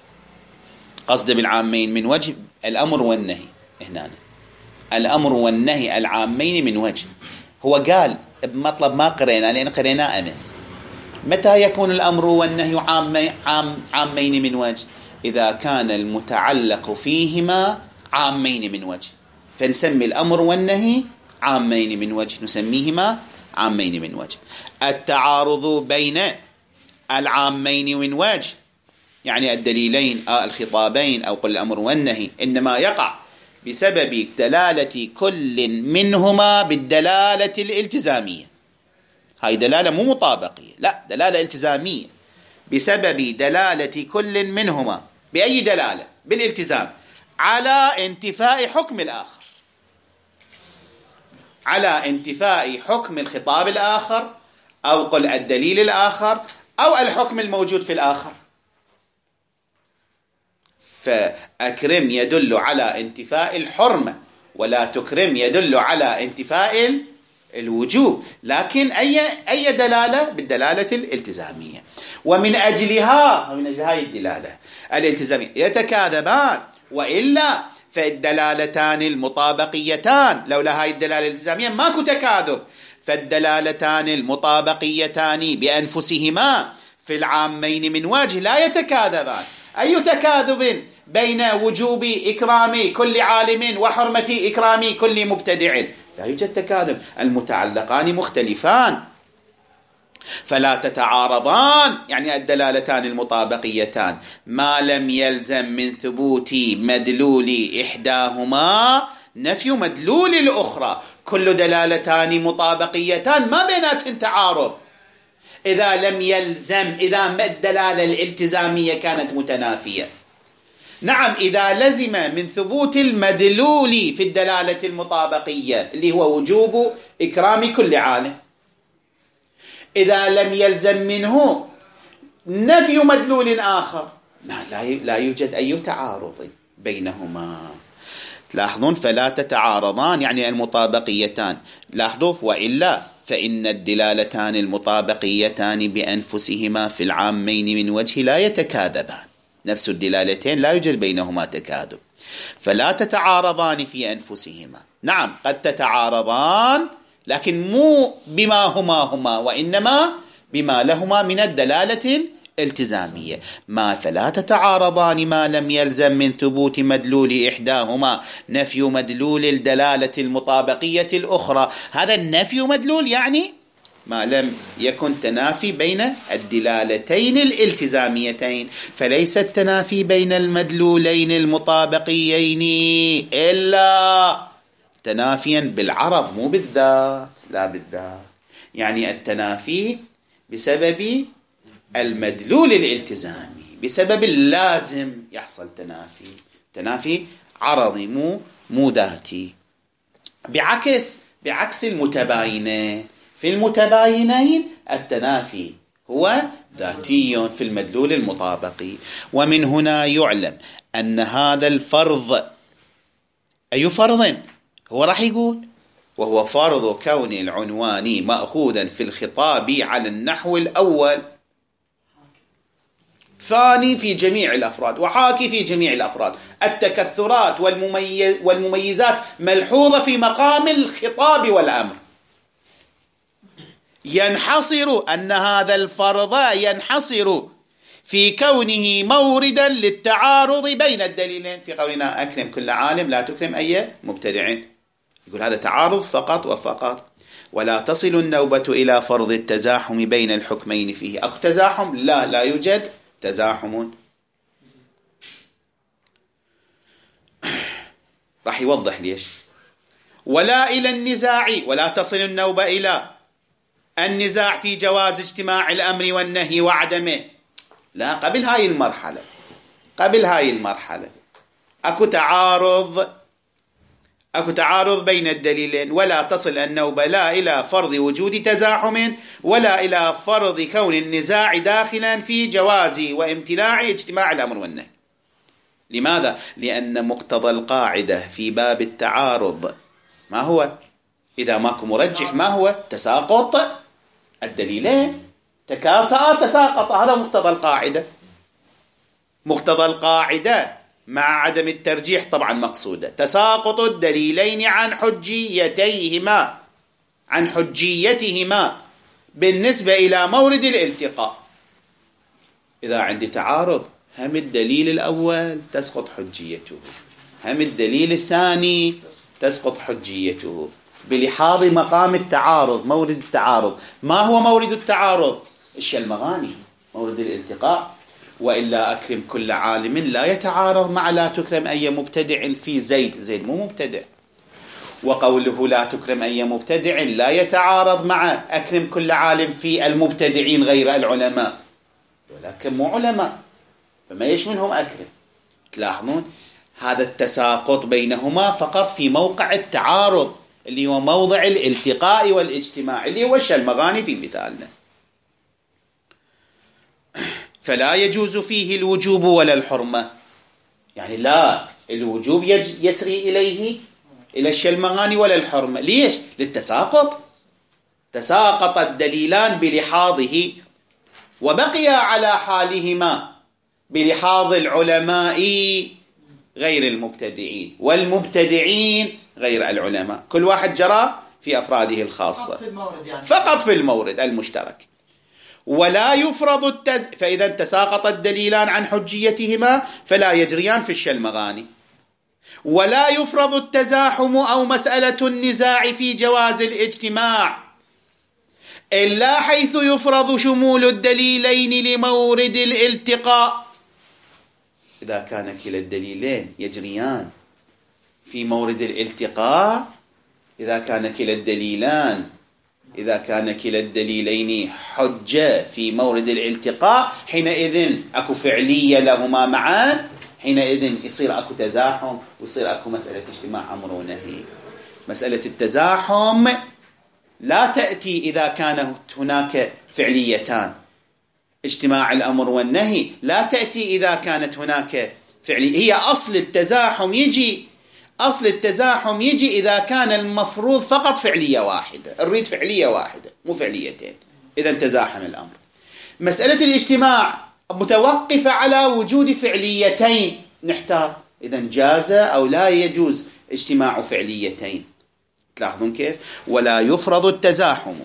قصد بالعامين من وجه الأمر والنهي. هنا الأمر والنهي العامين من وجه. هو قال بمطلب ما قرينا لأن قرينا أمس. متى يكون الأمر والنهي عام عام عامين من وجه؟ إذا كان المتعلق فيهما عامين من وجه، فنسمي الأمر والنهي عامين من وجه، نسميهما عامين من وجه. التعارض بين العامين من وجه، يعني الدليلين الخطابين أو قل الأمر والنهي إنما يقع بسبب دلالة كل منهما بالدلالة الالتزامية. هاي دلالة مو مطابقية، لا، دلالة التزامية بسبب دلالة كل منهما. بأي دلالة؟ بالالتزام على انتفاء حكم الآخر، على انتفاء حكم الخطاب الآخر أو قل الدليل الآخر أو الحكم الموجود في الآخر. فأكرم يدل على انتفاء الحرمة، ولا تكرم يدل على انتفاء الوجوب، لكن أي أي دلالة؟ بالدلالة الالتزامية. ومن أجلها ومن أجل هذه الدلالة الالتزامية يتكاذبان، وإلا فالدلالتان المطابقيتان لولا هاي الدلالة الالتزامية ماكو تكاذب. فالدلالتان المطابقيتان بأنفسهما في العامين من وجه لا يتكاذبان. أي تكاذب بين وجوب إكرام كل عالم وحرمة إكرام كل مبتدع؟ لا يوجد تكاذب، المتعلقان مختلفان فلا تتعارضان، يعني الدلالتان المطابقيتان ما لم يلزم من ثبوت مدلول إحداهما نفي مدلول الأخرى. كل دلالتان مطابقيتان ما بيناتهن تعارض إذا لم يلزم، إذا الدلالة الالتزامية كانت متنافية. نعم، إذا لزم من ثبوت المدلول في الدلالة المطابقية اللي هو وجوب إكرام كل عالم، إذا لم يلزم منه نفي مدلول آخر لا يوجد أي تعارض بينهما. تلاحظون فلا تتعارضان يعني المطابقيتان. لاحظوا وإلا فإن الدلالتان المطابقيتان بأنفسهما في العامين من وجه لا يتكاذبان، نفس الدلالتين لا يوجد بينهما تكاذب، فلا تتعارضان في أنفسهما. نعم قد تتعارضان لكن مو بما هما هما، وإنما بما لهما من الدلالة الالتزامية. ما فلا تتعارضان ما لم يلزم من ثبوت مدلول إحداهما نفي مدلول الدلالة المطابقية الأخرى. هذا النفي مدلول يعني ما لم يكن تنافي بين الدلالتين الالتزاميتين، فليس التنافي بين المدلولين المطابقيين إلا تنافيا بالعرض مو بالذات، لا بالذات، يعني التنافي بسبب المدلول الالتزامي، بسبب اللازم يحصل تنافي، تنافي عرضي مو مو ذاتي. بعكس بعكس المتباينين، في المتباينين التنافي هو ذاتي في المدلول المطابقي. ومن هنا يعلم أن هذا الفرض، أي فرض هو راح يقول، وهو فرض كون العنوان مأخوذا في الخطاب على النحو الأول، ثاني في جميع الأفراد وحاكي في جميع الأفراد. التكثرات والمميز والمميزات ملحوظة في مقام الخطاب والأمر. ينحصر أن هذا الفرض ينحصر في كونه موردا للتعارض بين الدليلين، في قولنا أكرم كل عالم لا تكرم أي مبتدع، يقول هذا تعارض فقط وفقط. ولا تصل النوبة إلى فرض التزاحم بين الحكمين فيه. أكو تزاحم؟ لا، لا يوجد تزاحم. راح يوضح ليش. ولا إلى النزاع، ولا تصل النوبة إلى النزاع في جواز اجتماع الأمر والنهي وعدمه. لا، قبل هاي المرحلة، قبل هاي المرحلة أكو تعارض، أكو تعارض بين الدليلين. ولا تصل النوبة لا إلى فرض وجود تزاحم ولا إلى فرض كون النزاع داخلا في جواز وامتناع اجتماع الأمر والنهي. لماذا؟ لأن مقتضى القاعدة في باب التعارض ما هو؟ إذا ماكو مرجح ما هو؟ تساقط الدليلين، تكافأ تساقط، هذا مقتضى القاعدة. مقتضى القاعدة مع عدم الترجيح طبعا مقصودة تساقط الدليلين عن حجيتيهما عن حجيتهما بالنسبة إلى مورد الالتقاء. إذا عندي تعارض هم الدليل الأول تسقط حجيته، هم الدليل الثاني تسقط حجيته، بلحاظ مقام التعارض، مورد التعارض. ما هو مورد التعارض؟ الشلمغاني، مورد الالتقاء. وإلا أكرم كل عالم لا يتعارض مع لا تكرم أي مبتدع في زيد، زيد مو مبتدع. وقوله لا تكرم أي مبتدع لا يتعارض مع أكرم كل عالم في المبتدعين غير العلماء، ولكن مو علماء فما يشملهم أكرم. تلاحظون هذا التساقط بينهما فقط في موقع التعارض اللي هو موضع الالتقاء والاجتماع، اللي هو الشلمغاني في مثالنا. فلا يجوز فيه الوجوب ولا الحرمة، يعني لا الوجوب يسري إليه إلى الشلمغاني ولا الحرمة. ليش؟ للتساقط، تساقط الدليلان بلحاظه وبقي على حالهما بلحاظ العلماء غير المبتدعين، والمبتدعين غير العلماء، كل واحد جرى في أفراده الخاصة فقط في المورد المشترك. ولا يفرض التز... فإذا تساقط الدليلان عن حجيتهما فلا يجريان في الشلمغاني. ولا يفرض التزاحم أو مسألة النزاع في جواز الاجتماع إلا حيث يفرض شمول الدليلين لمورد الالتقاء. إذا كان كلا الدليلين يجريان في مورد الالتقاء، إذا كان كلا الدليلان إذا كان كلا الدليلين حجة في مورد الالتقاء، حينئذ أكو فعلية لهما معا، حينئذ يصير أكو تزاحم ويصير أكو مسألة اجتماع أمر ونهي. مسألة التزاحم لا تأتي إذا كانت هناك فعليتان، اجتماع الأمر والنهي لا تأتي إذا كانت هناك فعلية. هي أصل التزاحم يجي أصل التزاحم يجي إذا كان المفروض فقط فعلية واحدة، نريد فعلية واحدة مو فعليتين، إذا تزاحم الأمر. مسألة الاجتماع متوقفة على وجود فعليتين، نحتار إذا جاز أو لا يجوز اجتماع فعليتين. تلاحظون كيف؟ ولا يفرض التزاحم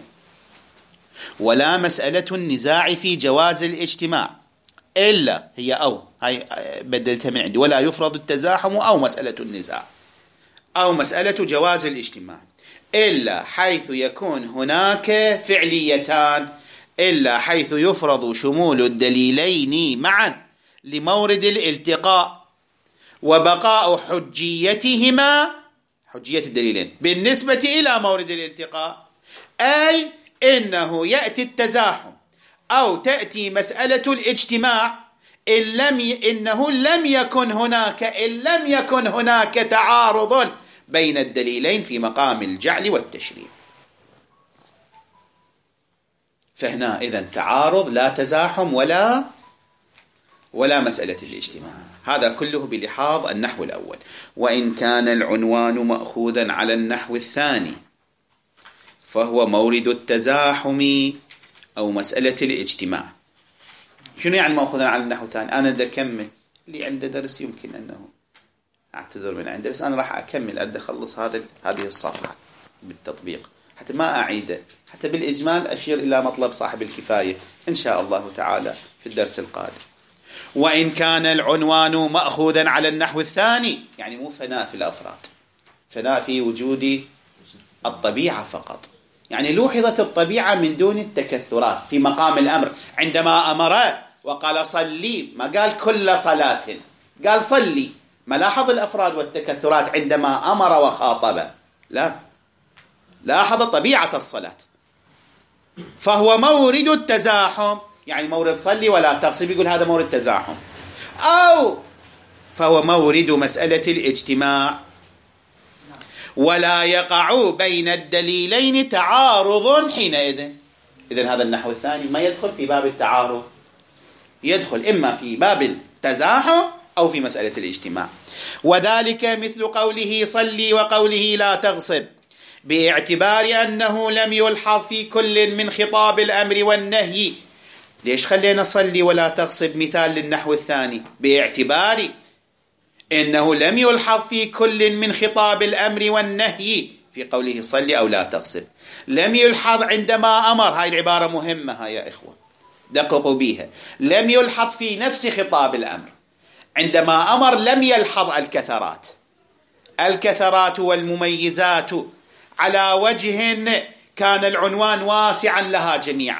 ولا مسألة النزاع في جواز الاجتماع إلا هي أو هاي بدلتها من عندي، ولا يفرض التزاحم أو مسألة النزاع أو مسألة جواز الاجتماع إلا حيث يكون هناك فعليتان، إلا حيث يفرض شمول الدليلين معا لمورد الالتقاء وبقاء حجيتهما، حجية الدليلين بالنسبة إلى مورد الالتقاء، أي إنه يأتي التزاحم أو تأتي مسألة الاجتماع إن لم ي... إنه لم يكن هناك إن لم يكن هناك تعارض بين الدليلين في مقام الجعل والتشريع. فهنا إذن تعارض لا تزاحم ولا ولا مسألة الاجتماع، هذا كله بلحاظ النحو الأول. وإن كان العنوان مأخوذا على النحو الثاني فهو مورد التزاحم أو مسألة الاجتماع. شنو يعني مأخوذا على النحو الثاني؟ أنا دا أكمل اللي عنده درس يمكن أنه أعتذر من عنده، بس أنا راح أكمل أريد أخلص هذا هذه الصفحة بالتطبيق حتى ما أعيده، حتى بالإجمال أشير إلى مطلب صاحب الكفاية إن شاء الله تعالى في الدرس القادم. وإن كان العنوان مأخوذا على النحو الثاني، يعني مو فناء في الأفراد، فناء في وجود الطبيعة فقط، يعني لوحظت الطبيعة من دون التكثرات في مقام الأمر. عندما أمر وقال صلي ما قال كل صلاة، قال صلي، ما لاحظ الأفراد والتكثرات عندما أمر وخاطب، لا، لاحظ طبيعة الصلاة. فهو مورد التزاحم، يعني مورد صلي ولا تغصب، يقول هذا مورد تزاحم. أو فهو مورد مسألة الاجتماع، ولا يقع بين الدليلين تعارض حينئذ. إذن هذا النحو الثاني ما يدخل في باب التعارض، يدخل إما في باب التزاحم أو في مسألة الاجتماع. وذلك مثل قوله صلي وقوله لا تغصب، باعتبار أنه لم يلحظ في كل من خطاب الأمر والنهي. ليش خلينا صلي ولا تغصب مثال للنحو الثاني؟ باعتبار إنه لم يلحظ في كل من خطاب الأمر والنهي في قوله صلي أو لا تغصب، لم يلحظ عندما أمر. هاي العبارة مهمة هاي يا إخوة، دققوا بيها. لم يلحظ في نفس خطاب الأمر، عندما أمر لم يلحظ الكثرات الكثرات والمميزات على وجه كان العنوان واسعا لها جميعا،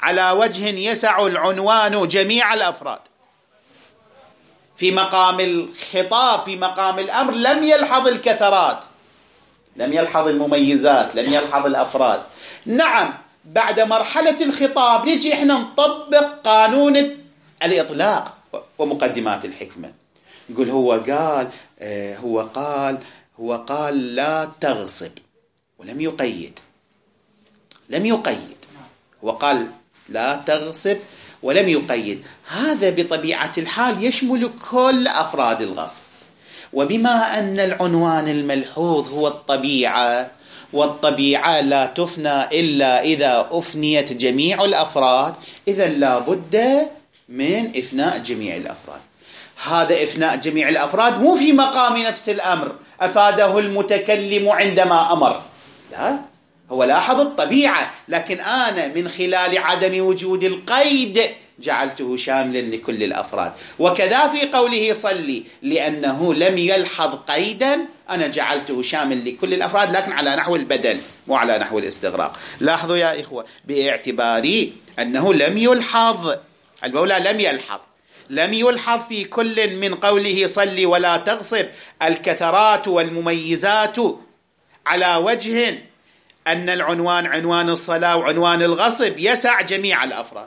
على وجه يسع العنوان جميع الأفراد. في مقام الخطاب، في مقام الأمر، لم يلحظ الكثرات، لم يلحظ المميزات، لم يلحظ الأفراد. نعم، بعد مرحلة الخطاب نجي إحنا نطبق قانون الإطلاق ومقدمات الحكمة. نقول هو قال آه هو قال هو قال لا تغصب، ولم يقيد، لم يقيد، هو قال لا تغصب ولم يقيد. هذا بطبيعة الحال يشمل كل أفراد الغصب. وبما أن العنوان الملحوظ هو الطبيعة، والطبيعة لا تفنى إلا إذا أفنيت جميع الأفراد، إذن لا بد من إفناء جميع الأفراد. هذا إفناء جميع الأفراد مو في مقام نفس الأمر أفاده المتكلم عندما أمر، لا، هو لاحظ الطبيعة، لكن أنا من خلال عدم وجود القيد جعلته شاملا لكل الأفراد. وكذا في قوله صلي، لأنه لم يلحظ قيدا أنا جعلته شامل لكل الأفراد، لكن على نحو البدل مو على نحو الاستغراق. لاحظوا يا إخوة، باعتبار أنه لم يلحظ، المولى لم يلحظ لم يلحظ في كل من قوله صلي ولا تغصب الكثرات والمميزات على وجه أن العنوان عنوان الصلاة وعنوان الغصب يسع جميع الأفراد،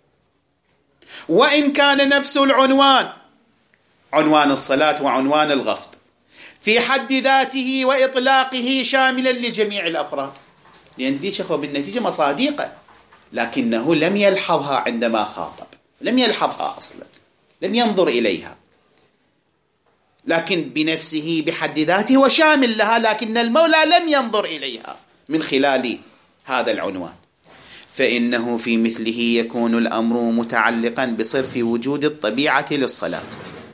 وإن كان نفس العنوان عنوان الصلاة وعنوان الغصب في حد ذاته وإطلاقه شاملا لجميع الأفراد، لأن دي شخوة بالنتيجة مصادقة، لكنه لم يلحظها عندما خاطب، لم يلحظها أصلا، لم ينظر إليها، لكن بنفسه بحد ذاته وشامل لها، لكن المولى لم ينظر إليها من خلال هذا العنوان. فإنه في مثله يكون الأمر متعلقا بصرف وجود الطبيعة للصلاة.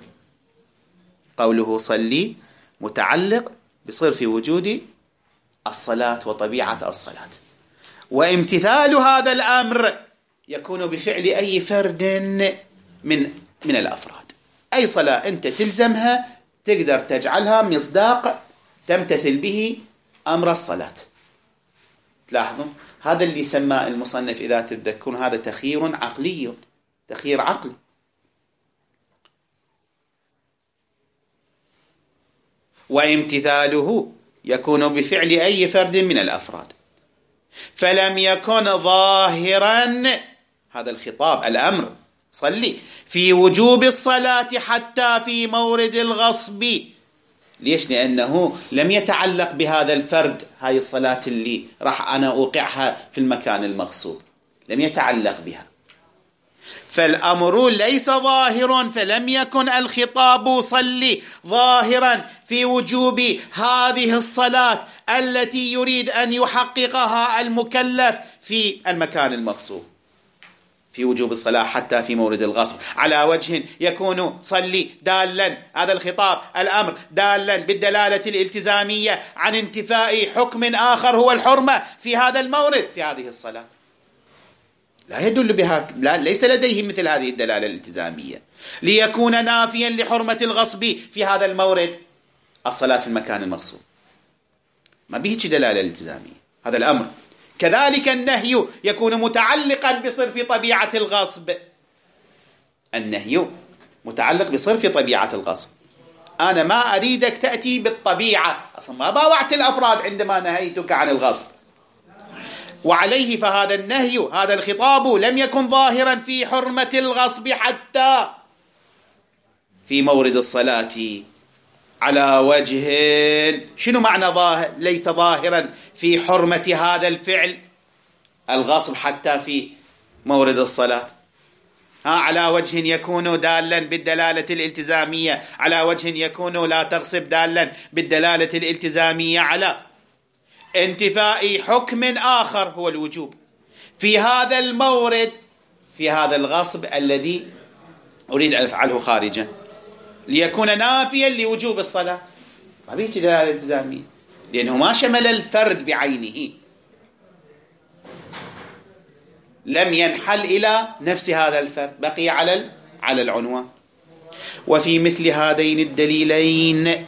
قوله صلي متعلق بصرف وجود الصلاة وطبيعة الصلاة، وامتثال هذا الأمر يكون بفعل أي فرد من من الأفراد. أي صلاة أنت تلزمها تقدر تجعلها مصداق تمتثل به أمر الصلاة. تلاحظون هذا اللي سماه المصنف إذا تتذكرون هذا تخيير عقلي، تخيير عقلي. وامتثاله يكون بفعل أي فرد من الأفراد، فلم يكن ظاهرا، هذا الخطاب الأمر صلي، في وجوب الصلاة حتى في مورد الغصب. ليش؟ لأنه لم يتعلق بهذا الفرد، هاي الصلاة اللي راح أنا أوقعها في المكان المغصوب، لم يتعلق بها، فالأمر ليس ظاهر، فلم يكن الخطاب صلي ظاهرا في وجوب هذه الصلاة التي يريد أن يحققها المكلف في المكان المغصوب، في وجوب الصلاة حتى في مورد الغصب، على وجه يكون صلي دالا، هذا الخطاب الأمر دالا بالدلالة الالتزامية عن انتفاء حكم آخر هو الحرمة في هذا المورد في هذه الصلاة. لا يدل بها، لا ليس لديه مثل هذه الدلالة الالتزامية ليكون نافيا لحرمة الغصب في هذا المورد الصلاة في المكان المغصوب، ما به دلالة الالتزامية هذا الأمر. كذلك النهي يكون متعلقا بصرف طبيعة الغصب، النهي متعلق بصرف طبيعة الغصب. أنا ما أريدك تأتي بالطبيعة، أصلا ما باوعت الأفراد عندما نهيتك عن الغصب، وعليه فهذا النهي، هذا الخطاب لم يكن ظاهرا في حرمة الغصب حتى في مورد الصلاة، على وجه شنو معنى ظاهر؟ ليس ظاهرا في حرمة هذا الفعل الغصب حتى في مورد الصلاة، ها على وجه يكون دالا بالدلالة الالتزامية، على وجه يكون لا تغصب دالا بالدلالة الالتزامية على انتفاء حكم آخر هو الوجوب في هذا المورد، في هذا الغصب الذي أريد أن أفعله خارجا ليكون نافيا لوجوب الصلاة. ما بيجي دلالة التزامية لأنه ما شمل الفرد بعينه، لم ينحل إلى نفس هذا الفرد، بقي على على العنوان. وفي مثل هذين الدليلين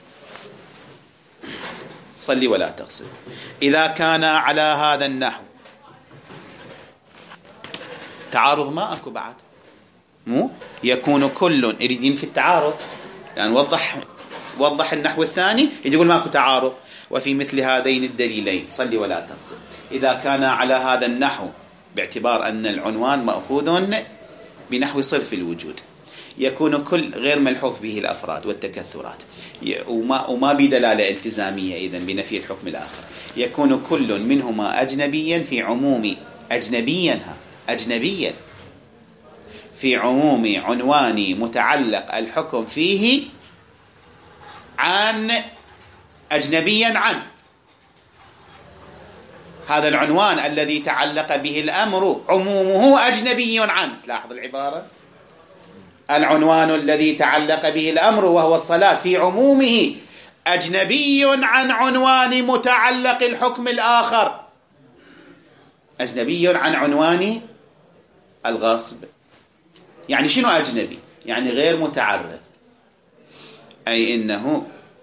صلي ولا تغصب إذا كان على هذا النحو تعارض ما أكو بعد، مو يكون كل يريدين في التعارض، يعني وضح وضح النحو الثاني يقول ماكو تعارض. وفي مثل هذين الدليلين صلي ولا تغصب إذا كان على هذا النحو باعتبار أن العنوان مأخوذ بنحو صرف الوجود، يكون كل غير ملحوظ به الأفراد والتكثرات وما, وما بدلالة التزامية إذن بنفي الحكم الآخر، يكون كل منهما أجنبيا في عموم أجنبيا ها أجنبيا في عموم عنوان متعلق الحكم فيه عن أجنبيا عن هذا العنوان الذي تعلق به الأمر عمومه أجنبي عن. لاحظ العبارة، العنوان الذي تعلق به الأمر وهو الصلاة في عمومه أجنبي عن عنوان متعلق الحكم الآخر، أجنبي عن عنوان الغصب. يعني شنو أجنبي؟ يعني غير متعرض، أي إنه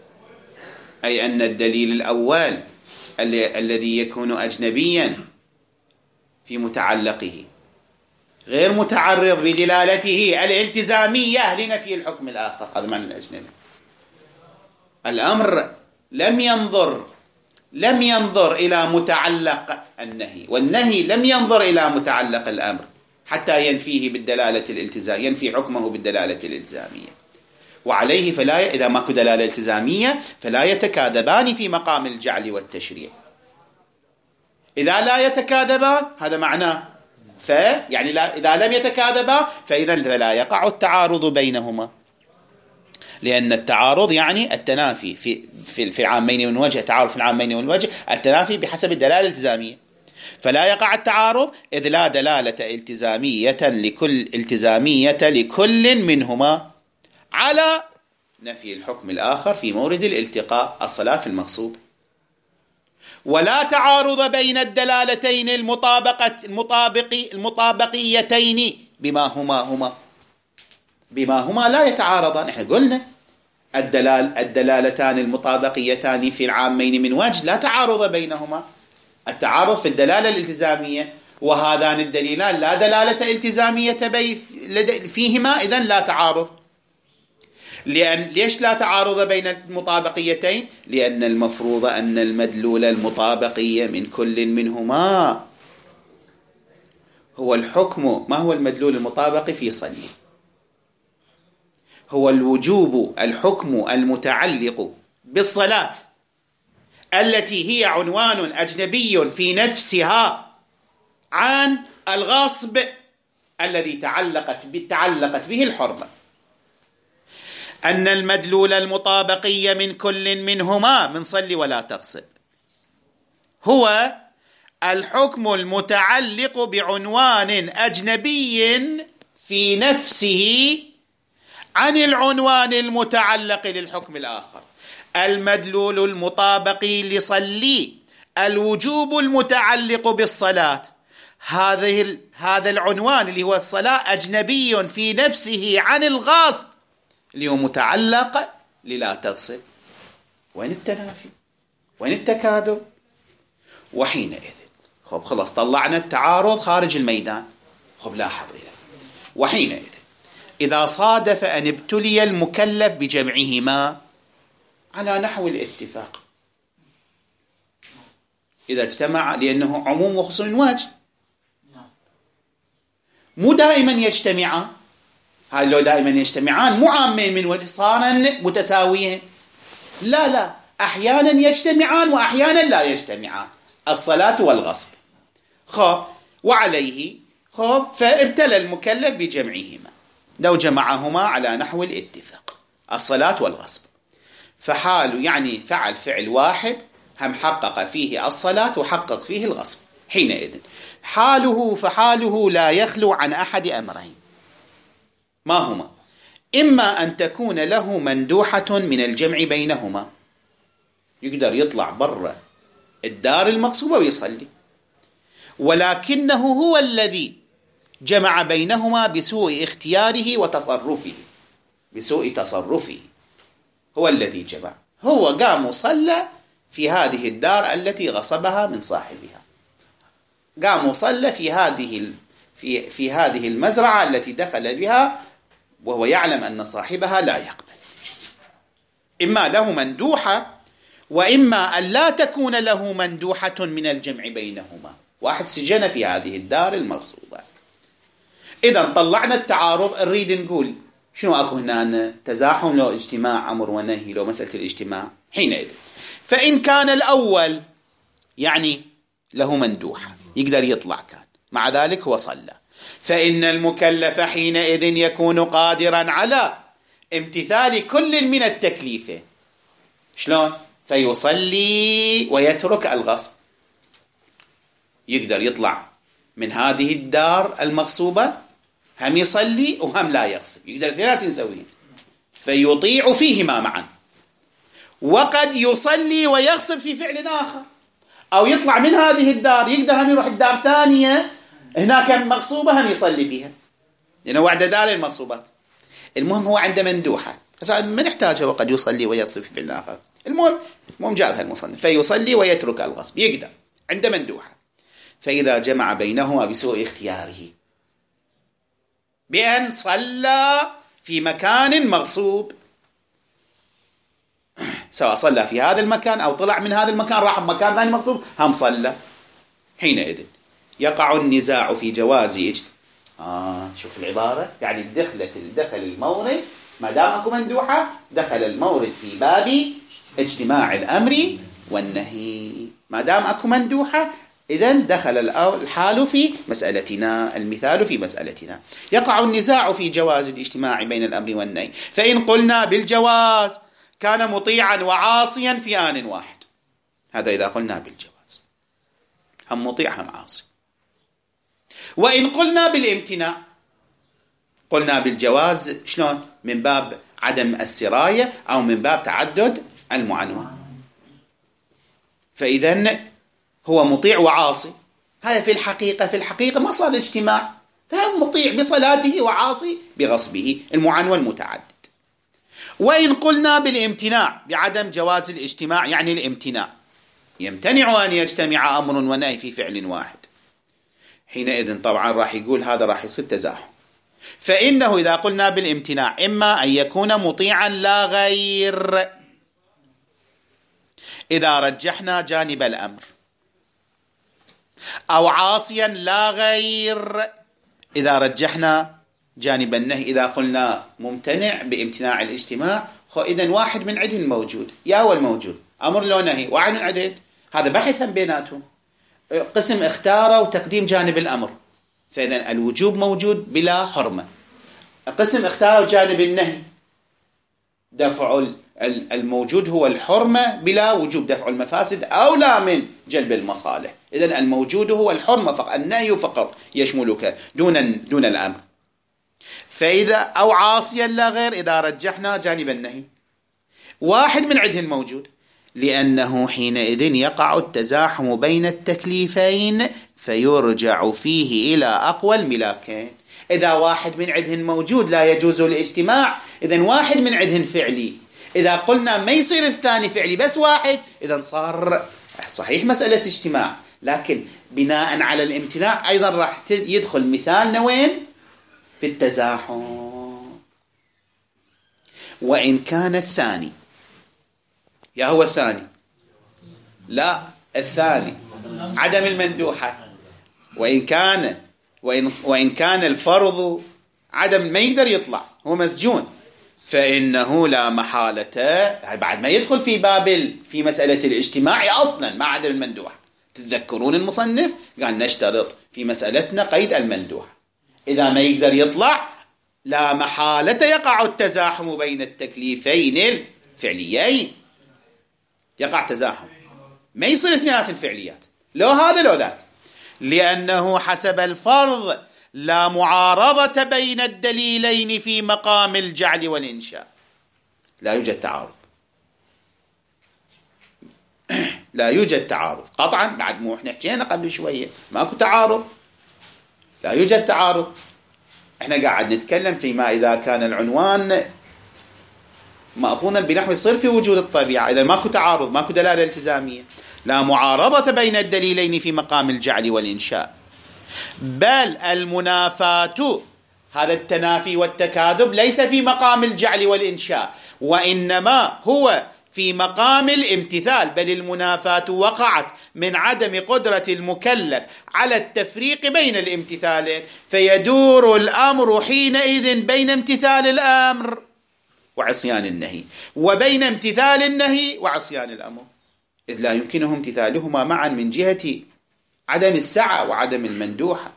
أي أن الدليل الأول الذي يكون أجنبيا في متعلقه غير متعرض بدلالته الالتزامية لنفي الحكم الآخر، هذا معنى الأجنبي. الأمر لم ينظر لم ينظر إلى متعلق النهي، والنهي لم ينظر إلى متعلق الأمر حتى ينفيه بالدلالة الالتزام، ينفي حكمه بالدلالة الالتزامية. وعليه فلا إذا ماكو دلالة التزامية فلا يتكاذبان في مقام الجعل والتشريع. إذا لا يتكاذبان هذا معناه ف يعني لا إذا لم يتكاذبا فإذا فلا يقع التعارض بينهما، لأن التعارض يعني التنافي في في في العامين من وجه، التعارض في العامين من وجه التنافي بحسب الدلالة الالتزامية، فلا يقع التعارض إذ لا دلالة التزامية لكل التزامية لكل منهما على نفي الحكم الآخر في مورد الالتقاء، الصلاة في المغصوب. ولا تعارض بين الدلالتين المطابقة المطابقي المطابقيتين بما هما هما بما هما لا يتعارضان. احنا قلنا الدلال الدلالتان المطابقيتان في العامين من وجه لا تعارض بينهما، التعارض في الدلالة الالتزامية، وهذان الدليلان لا دلالة التزامية فيهما، إذن لا تعارض. لأن ليش لا تعارض بين المطابقيتين؟ لأن المفروض أن المدلول المطابقية من كل منهما هو الحكم. ما هو المدلول المطابقي في صلي؟ هو الوجوب، الحكم المتعلق بالصلاة التي هي عنوان أجنبي في نفسها عن الغصب الذي تعلقت تعلقت به الحرمة. أن المدلول المطابقي من كل منهما من صلي ولا تغصب هو الحكم المتعلق بعنوان أجنبي في نفسه عن العنوان المتعلق للحكم الآخر. المدلول المطابقي لصلي الوجوب المتعلق بالصلاة، هذه هذا العنوان اللي هو الصلاة أجنبي في نفسه عن الغصب اللي هو متعلق للا تغصب. وين التنافي؟ وين التكاذب؟ وحينئذ خب خلاص طلعنا التعارض خارج الميدان. خب لاحظ إذا وحينئذ إذا صادف أن ابتلي المكلف بجمعهما على نحو الاتفاق، إذا اجتمع، لأنه عموم وخصوص من وجه، مو دائما يجتمعان. هاي لو دائما يجتمعان مو عامين من وجه صارا متساويين، لا لا، أحيانا يجتمعان وأحيانا لا يجتمعان، الصلاة والغصب. خب وعليه خب فابتلى المكلف بجمعهما، لو جمعهما على نحو الاتفاق الصلاة والغصب، فحاله يعني فعل فعل واحد هم حقق فيه الصلاة وحقق فيه الغصب، حينئذ حاله فحاله لا يخلو عن أحد أمرين، ما هما؟ إما أن تكون له مندوحة من الجمع بينهما، يقدر يطلع برا الدار المغصوبة ويصلي، ولكنه هو الذي جمع بينهما بسوء اختياره وتصرفه، بسوء تصرفه هو الذي جمع، هو قام وصلى في هذه الدار التي غصبها من صاحبها، قام وصلى في هذه في في هذه المزرعة التي دخل بها وهو يعلم أن صاحبها لا يقبل. إما له مندوحة وإما أن لا تكون له مندوحة من الجمع بينهما. واحد سجن في هذه الدار المغصوبة. إذا طلعنا التعارض، نريد نقول شنو أكو هنا؟ تزاحم لو اجتماع أمر ونهي لو مسألة الاجتماع. حينئذ فإن كان الأول يعني له مندوحة يقدر يطلع كان، مع ذلك هو صلى، فإن المكلف حينئذ يكون قادرا على امتثال كل من التكليفين. شلون؟ فيصلي ويترك الغصب. يقدر يطلع من هذه الدار المغصوبة هم يصلي وهم لا يغصب، يقدر اثنين يسويهم، فيطيع فيهما معا. وقد يصلي ويغصب في فعل آخر، أو يطلع من هذه الدار يقدر هم يروح الدار ثانية هناك مغصوبة هم يصلي بها، لأنه وعد دار المغصوبات. المهم هو عنده مندوحة ما نحتاجها، وقد يصلي ويغصب في فعل آخر. المهم المهم جابها المصنف، فيصلي ويترك الغصب، يقدر عنده مندوحة. فإذا جمع بينهما بسوء اختياره بأن صلى في مكان مغصوب، سواء صلى في هذا المكان أو طلع من هذا المكان راح بمكان ثاني مغصوب هم صلى، حينئذ يقع النزاع في جواز اجت... آه شوف العبارة، يعني دخلت دخل المورد ما دام اكو مندوحة دخل المورد في باب اجتماع الأمر والنهي. ما دام اكو مندوحة إذن دخل الحال في مسألتنا، المثال في مسألتنا. يقع النزاع في جواز الاجتماع بين الأمر والنهي، فإن قلنا بالجواز كان مطيعا وعاصيا في آن واحد. هذا إذا قلنا بالجواز، هم مطيع هم عاصي. وإن قلنا بالامتناع قلنا بالجواز شلون؟ من باب عدم السراية أو من باب تعدد المعنون. فإذن هو مطيع وعاصي. هذا في الحقيقة في الحقيقة ما صار اجتماع، فهم مطيع بصلاته وعاصي بغصبه، المعنون متعدد. وإن قلنا بالامتناع بعدم جواز الاجتماع، يعني الامتناع يمتنع أن يجتمع أمر ونهي في فعل واحد، حينئذ طبعا راح يقول هذا راح يصير تزاحم. فإنه إذا قلنا بالامتناع إما أن يكون مطيعا لا غير إذا رجحنا جانب الأمر، أو عاصيا لا غير إذا رجحنا جانب النهي. إذا قلنا ممتنع بامتناع الاجتماع، إذن واحد من عدهن موجود، يا هو الموجود أمر لو نهي، واحد من عدهن، هذا بحث هم بيناتهم. قسم اختاروا تقديم جانب الأمر، فإذن الوجوب موجود بلا حرمة. قسم اختاروا جانب النهي، دفع الموجود هو الحرمة بلا وجوب دفع المفاسد أولى من جلب المصالح. إذن الموجود هو الحرمة فقط، النهي فقط يشملك دون دون الأمر. فإذا أو عاصيا لا غير إذا رجحنا جانب النهي، واحد من عدهن موجود، لأنه حينئذ يقع التزاحم بين التكليفين فيرجع فيه إلى أقوى الملاكين. إذا واحد من عدهن موجود لا يجوز الاجتماع، إذن واحد من عدهن فعلي. إذا قلنا ما يصير الثاني فعلي بس واحد، إذن صار صحيح مسألة اجتماع، لكن بناء على الامتناع أيضا راح يدخل مثالنا وين؟ في التزاحم. وإن كان الثاني، يا هو الثاني لا الثاني عدم المندوحة، وإن كان وإن, وإن كان الفرض عدم ما يقدر يطلع، هو مسجون، فإنه لا محالة بعد ما يدخل في باب في مسألة الاجتماع أصلا مع عدم المندوحة. تتذكرون المصنف قال نشترط في مسألتنا قيد المندوحة، إذا ما يقدر يطلع لا محالة يقع التزاحم بين التكليفين الفعليين، يقع تزاحم، ما يصير اثنينات الفعليات، لو هذا لو ذاك، لأنه حسب الفرض لا معارضة بين الدليلين في مقام الجعل والإنشاء، لا يوجد تعارض، لا يوجد تعارض قطعا. بعد مو احنا حكينا قبل شوية ماكو تعارض، لا يوجد تعارض. احنا قاعد نتكلم فيما إذا كان العنوان مأخوذا بنحو يصير في وجود الطبيعة، إذا ماكو تعارض ماكو دلالة التزامية. لا معارضة بين الدليلين في مقام الجعل والإنشاء، بل المنافاة، هذا التنافي والتكاذب ليس في مقام الجعل والإنشاء، وإنما هو في مقام الامتثال. بل المنافاة وقعت من عدم قدرة المكلف على التفريق بين الامتثالين، فيدور الأمر حينئذ بين امتثال الأمر وعصيان النهي، وبين امتثال النهي وعصيان الأمر، إذ لا يمكنه امتثالهما معا من جهة عدم السعة وعدم المندوحة.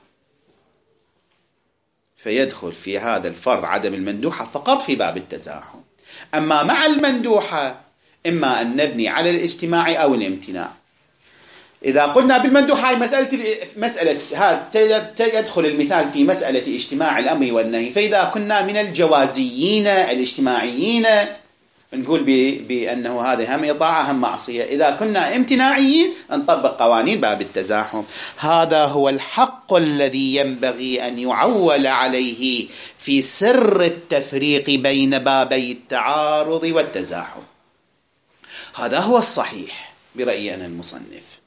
فيدخل في هذا الفرض عدم المندوحة فقط في باب التزاحم. أما مع المندوحة إما أن نبني على الاجتماع أو الامتناع. إذا قلنا بالمندوحة مسألة مسألة هذا يدخل المثال في مسألة اجتماع الأمر والنهي. فإذا كنا من الجوازيين الاجتماعيين نقول بأنه هذا هم إطاعة هم معصية. إذا كنا امتناعيين نطبق قوانين باب التزاحم. هذا هو الحق الذي ينبغي أن يعول عليه في سر التفريق بين بابي التعارض والتزاحم. هذا هو الصحيح برأيي أنا المصنف.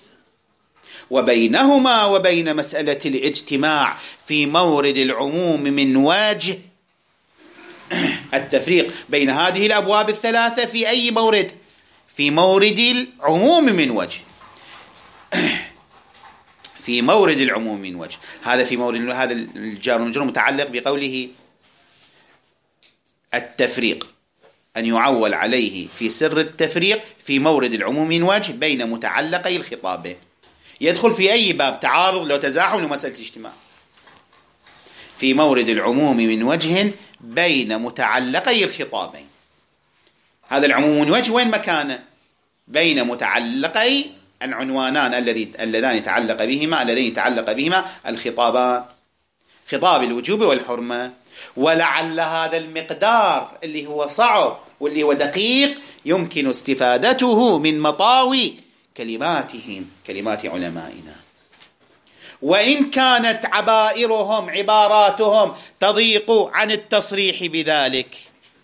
وبينهما وبين مسألة الاجتماع في مورد العموم من وجه التفريق بين هذه الأبواب الثلاثة في أي مورد؟ في مورد العموم من وجه. في مورد العموم من وجه. هذا في مورد، هذا الجار والمجرور متعلق بقوله التفريق، أن يعول عليه في سر التفريق في مورد العموم من وجه بين متعلقي الخطابين. يدخل في أي باب؟ تعارض لو تزاحم لمسألة الاجتماع. في مورد العموم من وجه بين متعلقي الخطابين. هذا العموم من وجه وين مكانه؟ بين متعلقي العنوانان الذي اللذان يتعلق بهما الذين يتعلق بهما الخطابان، خطاب الوجوب والحرمة. ولعل هذا المقدار اللي هو صعب واللي هو دقيق يمكن استفادته من مطاوي كلماتهم، كلمات علمائنا، وإن كانت عبائرهم عباراتهم تضيق عن التصريح بذلك.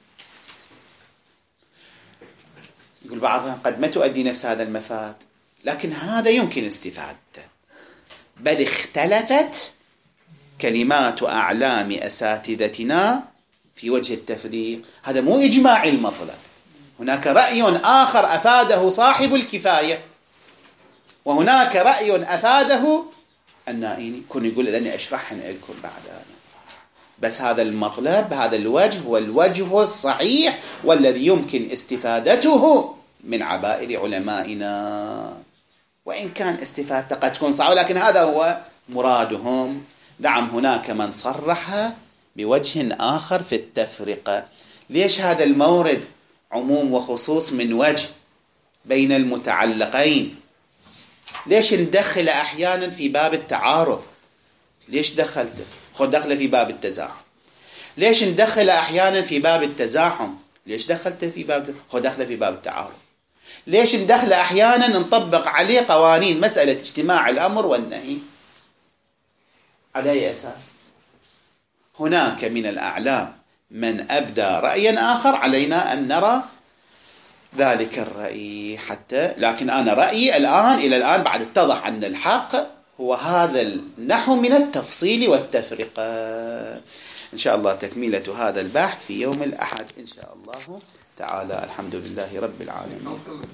يقول بعضهم قد ما تؤدي نفس هذا المفاد، لكن هذا يمكن استفادته. بل اختلفت كلمات أعلام أساتذتنا في وجه التفريق. هذا مو إجماع المطلب، هناك رأي آخر أفاده صاحب الكفاية، وهناك رأي أفاده النائيني. كن يقول إذن أشرح لكم بعد هذا. بس هذا المطلب، هذا الوجه هو الوجه الصحيح والذي يمكن استفادته من عبائر علمائنا، وإن كان استفادته قد تكون صعبة، لكن هذا هو مرادهم. نعم هناك من صرح بوجه آخر في التفرقة. ليش هذا المورد عموم وخصوص من وجه بين المتعلقين؟ ليش ندخل أحيانا في باب التعارض؟ ليش دخلته؟ خذ دخله في باب التزاحم. ليش ندخل أحيانا في باب التزاحم؟ ليش دخلته في باب التزاحم؟ خذ دخله في باب التعارض. ليش ندخل أحيانا نطبق عليه قوانين مسألة اجتماع الأمر والنهي؟ على أي أساس؟ هناك من الأعلام من أبدى رأيا آخر، علينا أن نرى ذلك الرأي حتى. لكن أنا رأيي الآن إلى الآن بعد اتضح أن الحق هو هذا النحو من التفصيل والتفرقة. إن شاء الله تكملة هذا البحث في يوم الأحد إن شاء الله تعالى. الحمد لله رب العالمين.